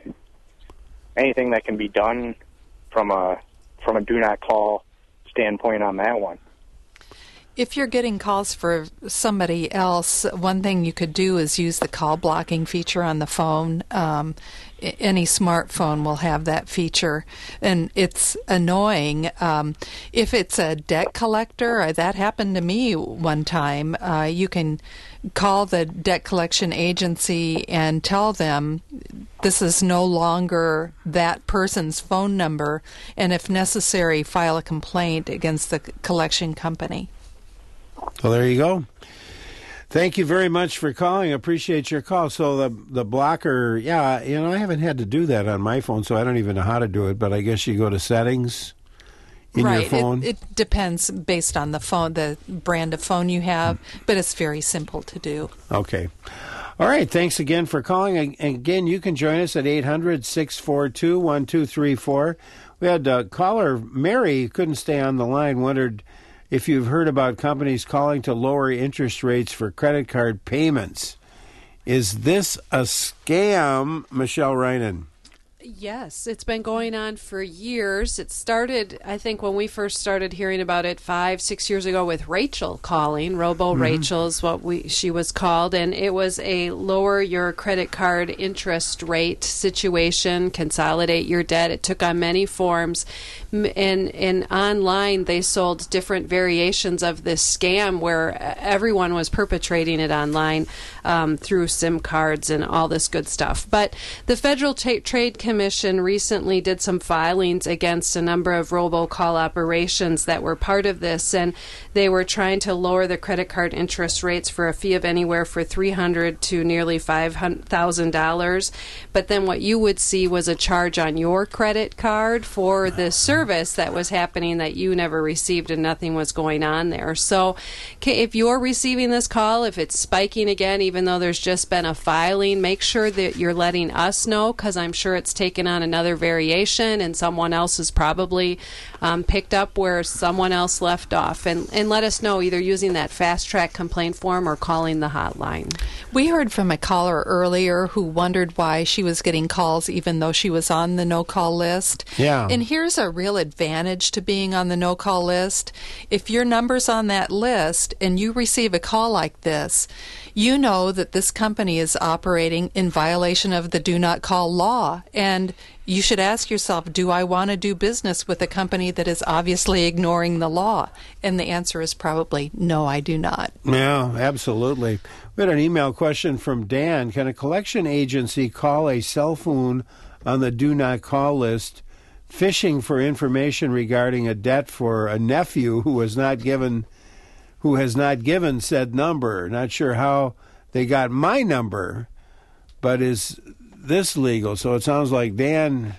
anything that can be done from a do not call standpoint on that one? If you're getting calls for somebody else, one thing you could do is use the call blocking feature on the phone. Any smartphone will have that feature, and it's annoying. If it's a debt collector, that happened to me one time, you can call the debt collection agency and tell them this is no longer that person's phone number, and if necessary, file a complaint against the collection company. Well, there you go. Thank you very much for calling. I appreciate your call. So the blocker, I haven't had to do that on my phone, so I don't even know how to do it, but I guess you go to settings in your phone. It depends based on the phone, the brand of phone you have, but it's very simple to do. Okay. All right. Thanks again for calling. Again, you can join us at 800-642-1234. We had caller Mary, couldn't stay on the line, wondered if you've heard about companies calling to lower interest rates for credit card payments. Is this a scam, Michelle Reinen? Yes, it's been going on for years. It started, I think, when we first started hearing about it 5-6 years ago with Rachel calling. Robo-Rachel is what she was called, and it was a lower your credit card interest rate situation, consolidate your debt. It took on many forms, and online they sold different variations of this scam where everyone was perpetrating it online through SIM cards and all this good stuff. But the Federal Trade Commission recently did some filings against a number of robocall operations that were part of this, and they were trying to lower the credit card interest rates for a fee of anywhere for $300 to nearly $5,000. But then what you would see was a charge on your credit card for the service that was happening that you never received, and nothing was going on there. So if you're receiving this call, if it's spiking again, even though there's just been a filing, make sure that you're letting us know, because I'm sure it's taken on another variation and someone else has probably picked up where someone else left off. And let us know either using that fast track complaint form or calling the hotline. We heard from a caller earlier who wondered why she was getting calls even though she was on the no-call list. Yeah. And here's a real advantage to being on the no-call list. If your number's on that list and you receive a call like this, you know that this company is operating in violation of the do not call law. And you should ask yourself, do I want to do business with a company that is obviously ignoring the law? And the answer is probably no, I do not. Yeah, absolutely. We had an email question from Dan. Can a collection agency call a cell phone on the do not call list fishing for information regarding a debt for a nephew who has not given said number? Not sure how they got my number, but is this legal? So it sounds like Dan's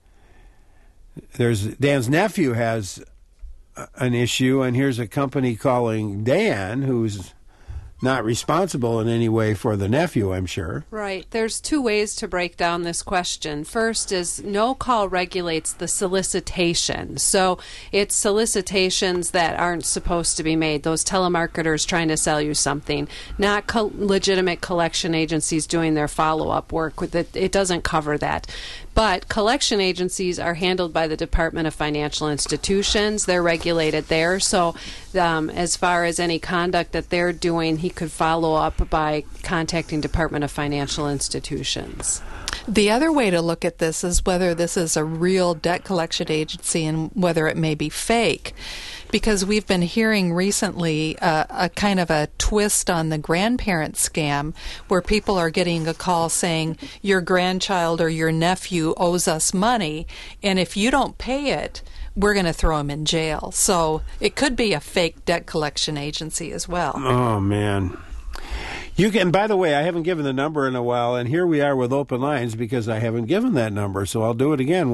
nephew has an issue, and here's a company calling Dan, who's not responsible in any way for the nephew, I'm sure. Right. There's two ways to break down this question. First is no call regulates the solicitation. So it's solicitations that aren't supposed to be made. Those telemarketers trying to sell you something, not legitimate collection agencies doing their follow-up work. It doesn't cover that. But collection agencies are handled by the Department of Financial Institutions. They're regulated there. So as far as any conduct that they're doing, he could follow up by contacting Department of Financial Institutions. The other way to look at this is whether this is a real debt collection agency and whether it may be fake. Because we've been hearing recently a kind of a twist on the grandparent scam where people are getting a call saying your grandchild or your nephew owes us money, and if you don't pay it, we're going to throw him in jail. So it could be a fake debt collection agency as well. Oh, man. You can, by the way, I haven't given the number in a while, and here we are with open lines because I haven't given that number, so I'll do it again.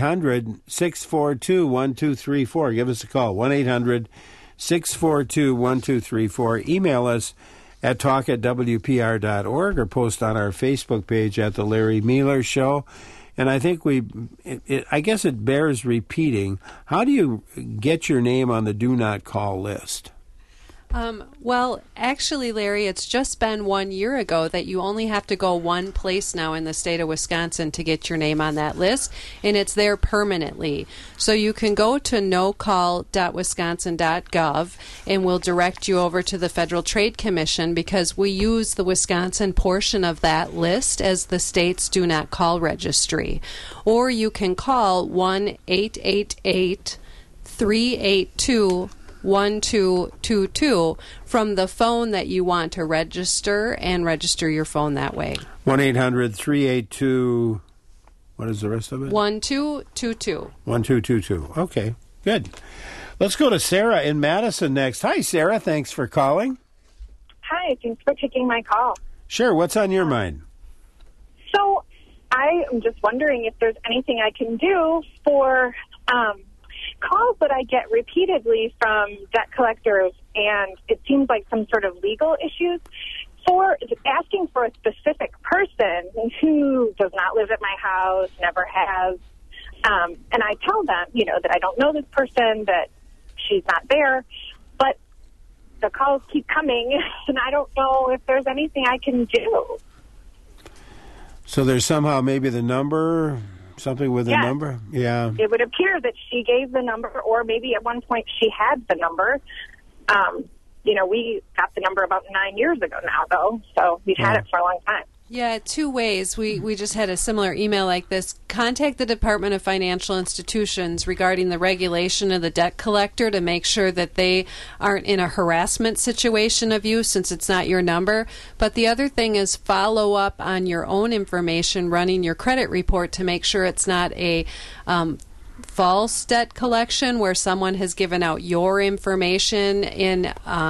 1-800-642-1234. Give us a call. 1-800-642-1234. Email us at talk@wpr.org or post on our Facebook page at The Larry Mealer Show. And I think I guess it bears repeating. How do you get your name on the do not call list? Well, actually, Larry, it's just been 1 year ago that you only have to go one place now in the state of Wisconsin to get your name on that list, and it's there permanently. So you can go to nocall.wisconsin.gov, and we'll direct you over to the Federal Trade Commission because we use the Wisconsin portion of that list as the state's do not call registry. Or you can call 1-888-382 1222 from the phone that you want to register and register your phone that way. 1-800-382, what is the rest of it? 1222. 1222. Okay, good. Let's go to Sarah in Madison next. Hi, Sarah. Thanks for calling. Hi, thanks for taking my call. Sure. What's on your mind? So I am just wondering if there's anything I can do for calls that I get repeatedly from debt collectors, and it seems like some sort of legal issues, for asking for a specific person who does not live at my house, never has. And I tell them, that I don't know this person, that she's not there, but the calls keep coming, and I don't know if there's anything I can do. So there's somehow maybe the number Something with a number? Yeah. It would appear that she gave the number, or maybe at one point she had the number. We got the number about 9 years ago now, though, so we've had it for a long time. Yeah, 2 ways. We just had a similar email like this. Contact the Department of Financial Institutions regarding the regulation of the debt collector to make sure that they aren't in a harassment situation of you, since it's not your number. But the other thing is follow up on your own information, running your credit report to make sure it's not a false debt collection where someone has given out your information in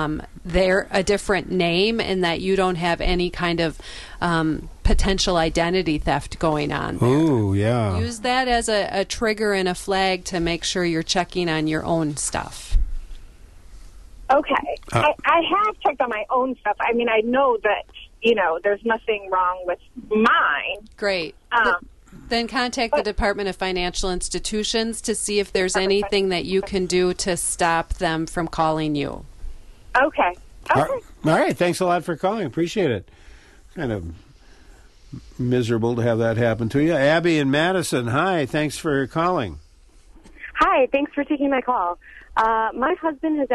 a different name, and that you don't have any kind of potential identity theft going on there. Oh, yeah. Use that as a trigger and a flag to make sure you're checking on your own stuff. Okay. I have checked on my own stuff. I mean, I know that, there's nothing wrong with mine. Great. Then contact the Department of Financial Institutions to see if there's anything that you can do to stop them from calling you. Okay. All right. Thanks a lot for calling. Appreciate it. Kind of miserable to have that happen to you. Abby in Madison, hi. Thanks for calling. Hi. Thanks for taking my call. My husband has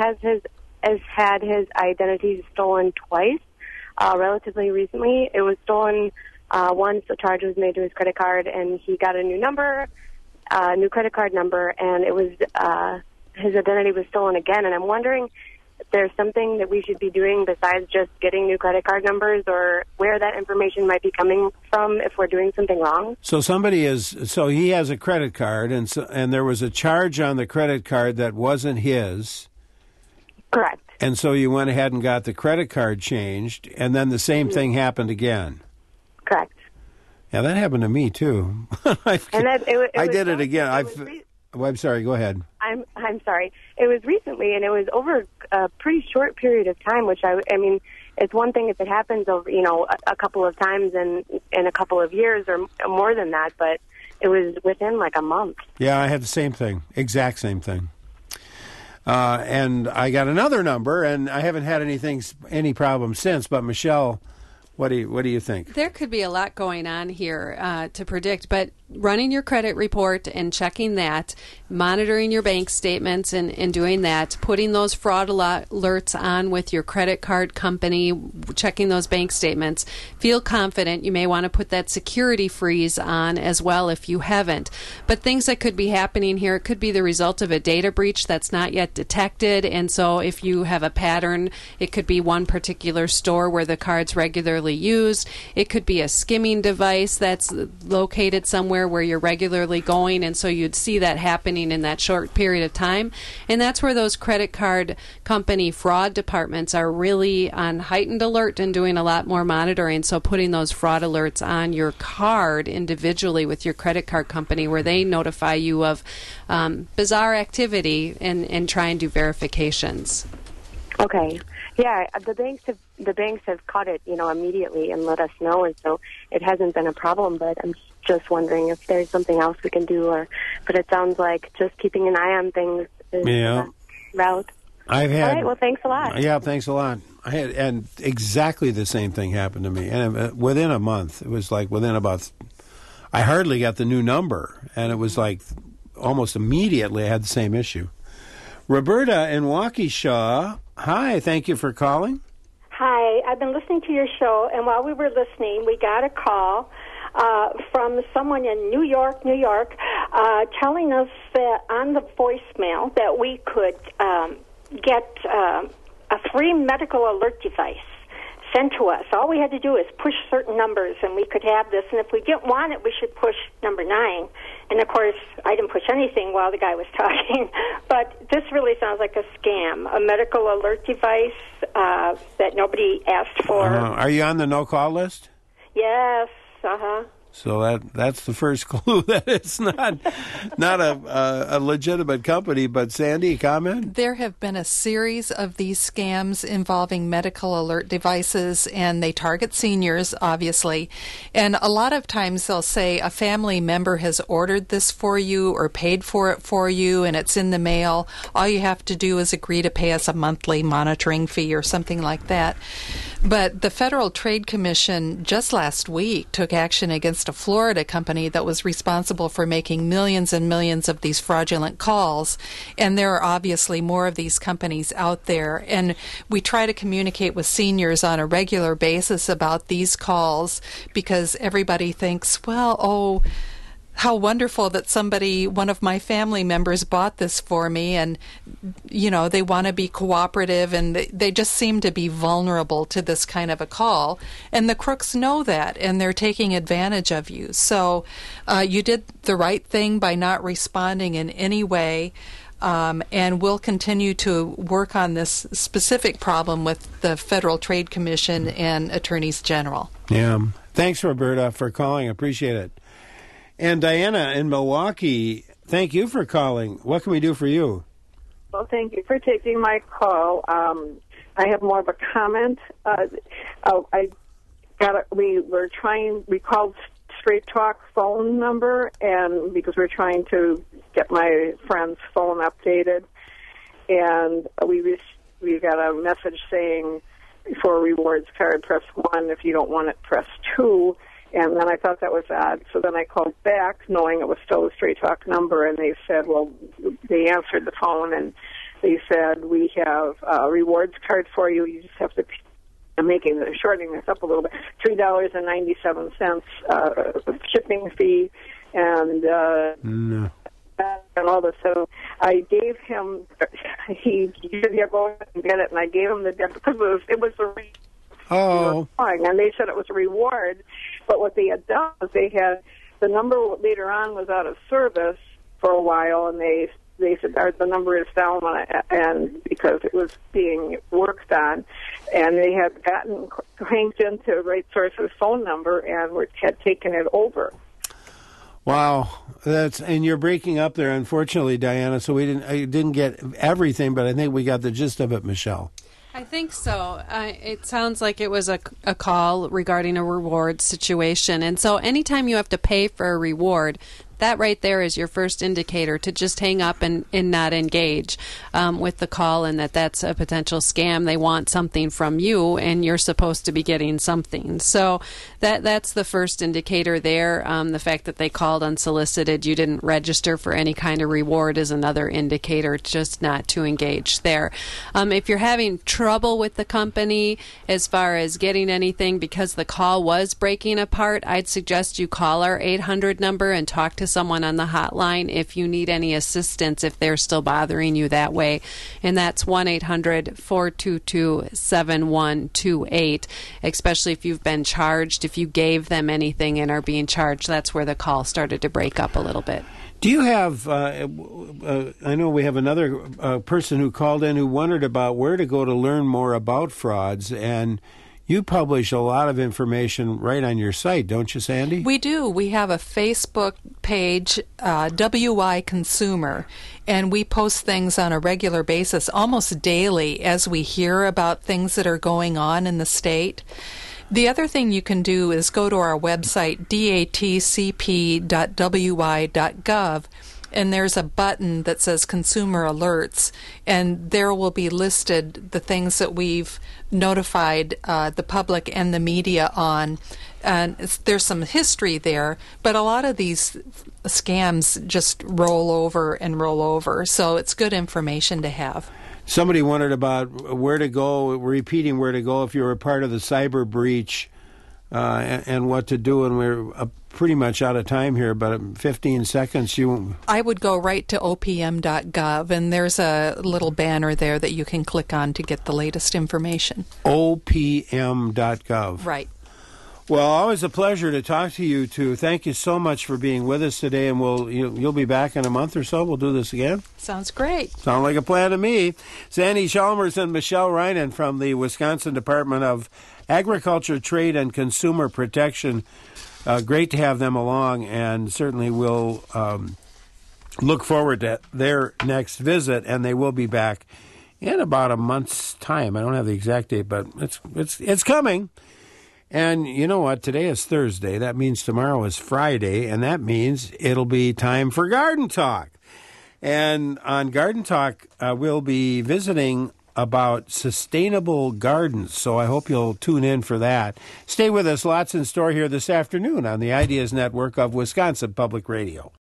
had his identity stolen twice, relatively recently. It was stolen once. A charge was made to his credit card, and he got a new number, new credit card number, and it was his identity was stolen again. And I'm wondering if there's something that we should be doing besides just getting new credit card numbers, or where that information might be coming from if we're doing something wrong. So he has a credit card, and there was a charge on the credit card that wasn't his. Correct. And so you went ahead and got the credit card changed, and then the same thing happened again. Correct. Yeah, that happened to me too. I did it again. I'm sorry. Go ahead. I'm sorry. It was recently, and it was over a pretty short period of time. Which I mean, it's one thing if it happens over a couple of times in a couple of years or more than that, but it was within like a month. Yeah, I had the same thing, exact same thing. And I got another number, and I haven't had any problems since. But Michelle, what do you think? There could be a lot going on here to predict, but running your credit report and checking that, monitoring your bank statements and doing that, putting those fraud alerts on with your credit card company, checking those bank statements. Feel confident. You may want to put that security freeze on as well if you haven't. But things that could be happening here, it could be the result of a data breach that's not yet detected, and so if you have a pattern, it could be one particular store where the card's regularly used. It could be a skimming device that's located somewhere where you're regularly going, and so you'd see that happening in that short period of time. And that's where those credit card company fraud departments are really on heightened alert and doing a lot more monitoring. So putting those fraud alerts on your card individually with your credit card company, where they notify you of bizarre activity and try and do verifications. Okay. Yeah, the banks have caught it, immediately and let us know, and so it hasn't been a problem. But I'm just wondering if there's something else we can do, but it sounds like just keeping an eye on things is the route. All right. Well, thanks a lot. Yeah, thanks a lot. And exactly the same thing happened to me, and within a month, it was like I hardly got the new number, and it was like almost immediately I had the same issue. Roberta in Waukesha. Hi, thank you for calling. Hi, I've been listening to your show, and while we were listening, we got a call from someone in New York, telling us that on the voicemail that we could get a free medical alert device sent to us. All we had to do is push certain numbers, and we could have this. And if we didn't want it, we should push number 9. And, of course, I didn't push anything while the guy was talking. But this really sounds like a scam, a medical alert device that nobody asked for. Are you on the no-call list? Yes, So that's the first clue that it's not a legitimate company. But Sandy, comment? There have been a series of these scams involving medical alert devices, and they target seniors, obviously. And a lot of times they'll say a family member has ordered this for you or paid for it for you, and it's in the mail. All you have to do is agree to pay us a monthly monitoring fee or something like that. But the Federal Trade Commission just last week took action against a Florida company that was responsible for making millions and millions of these fraudulent calls. And there are obviously more of these companies out there. And we try to communicate with seniors on a regular basis about these calls because everybody thinks, well, how wonderful that one of my family members bought this for me, and, they want to be cooperative, and they just seem to be vulnerable to this kind of a call. And the crooks know that, and they're taking advantage of you. So you did the right thing by not responding in any way, and we'll continue to work on this specific problem with the Federal Trade Commission and attorneys general. Yeah. Thanks, Roberta, for calling. Appreciate it. And Diana in Milwaukee, thank you for calling. What can we do for you? Well, thank you for taking my call. I have more of a comment. We called Straight Talk phone number, and because we're trying to get my friend's phone updated, and we got a message saying, for a rewards card, press 1. If you don't want it, press 2. And then I thought that was odd. So then I called back, knowing it was still a Straight Talk number, and they said, they answered the phone, and they said, we have a rewards card for you. You just have to, shortening this up a little bit, $3.97 shipping fee, and all this. So I gave him, he said, yeah, go ahead and get it, and I gave him the debt because it was a and they said it was a reward. But what they had done was they had the number later on was out of service for a while, and they said the number is down, and because it was being worked on, and they had gotten cranked into Right Source's phone number and had taken it over. Wow, and you're breaking up there, unfortunately, Diana. So I didn't get everything, but I think we got the gist of it, Michelle. I think so. It sounds like it was a call regarding a reward situation. And so anytime you have to pay for a reward, that right there is your first indicator to just hang up and not engage with the call, and that's a potential scam. They want something from you, and you're supposed to be getting something. So that's the first indicator there. The fact that they called unsolicited, you didn't register for any kind of reward, is another indicator just not to engage there. If you're having trouble with the company as far as getting anything because the call was breaking apart, I'd suggest you call our 800 number and talk to someone on the hotline if you need any assistance, if they're still bothering you that way. And that's 1-800-422-7128, especially if you've been charged, if you gave them anything and are being charged. That's where the call started to break up a little bit. Do you have, I know we have another person who called in who wondered about where to go to learn more about frauds, and you publish a lot of information right on your site, don't you, Sandy? We do. We have a Facebook page, WI Consumer, and we post things on a regular basis, almost daily, as we hear about things that are going on in the state. The other thing you can do is go to our website, datcp.wi.gov, and there's a button that says Consumer Alerts, and there will be listed the things that we've notified the public and the media on. And there's some history there, but a lot of these scams just roll over, so it's good information to have. Somebody wondered about where to go, repeating where to go if you were part of the cyber breach and what to do, and we're pretty much out of time here, but 15 seconds. I would go right to opm.gov, and there's a little banner there that you can click on to get the latest information. opm.gov. Right. Well, always a pleasure to talk to you two. Thank you so much for being with us today, and you'll be back in a month or so. We'll do this again. Sounds great. Sound like a plan to me. Sandy Chalmers and Michelle Reinen from the Wisconsin Department of Agriculture, Trade, and Consumer Protection. Great to have them along, and certainly we'll look forward to their next visit, and they will be back in about a month's time. I don't have the exact date, but it's coming. And you know what? Today is Thursday. That means tomorrow is Friday, and that means it'll be time for Garden Talk. And on Garden Talk, we'll be visiting about sustainable gardens. So I hope you'll tune in for that. Stay with us. Lots in store here this afternoon on the Ideas Network of Wisconsin Public Radio.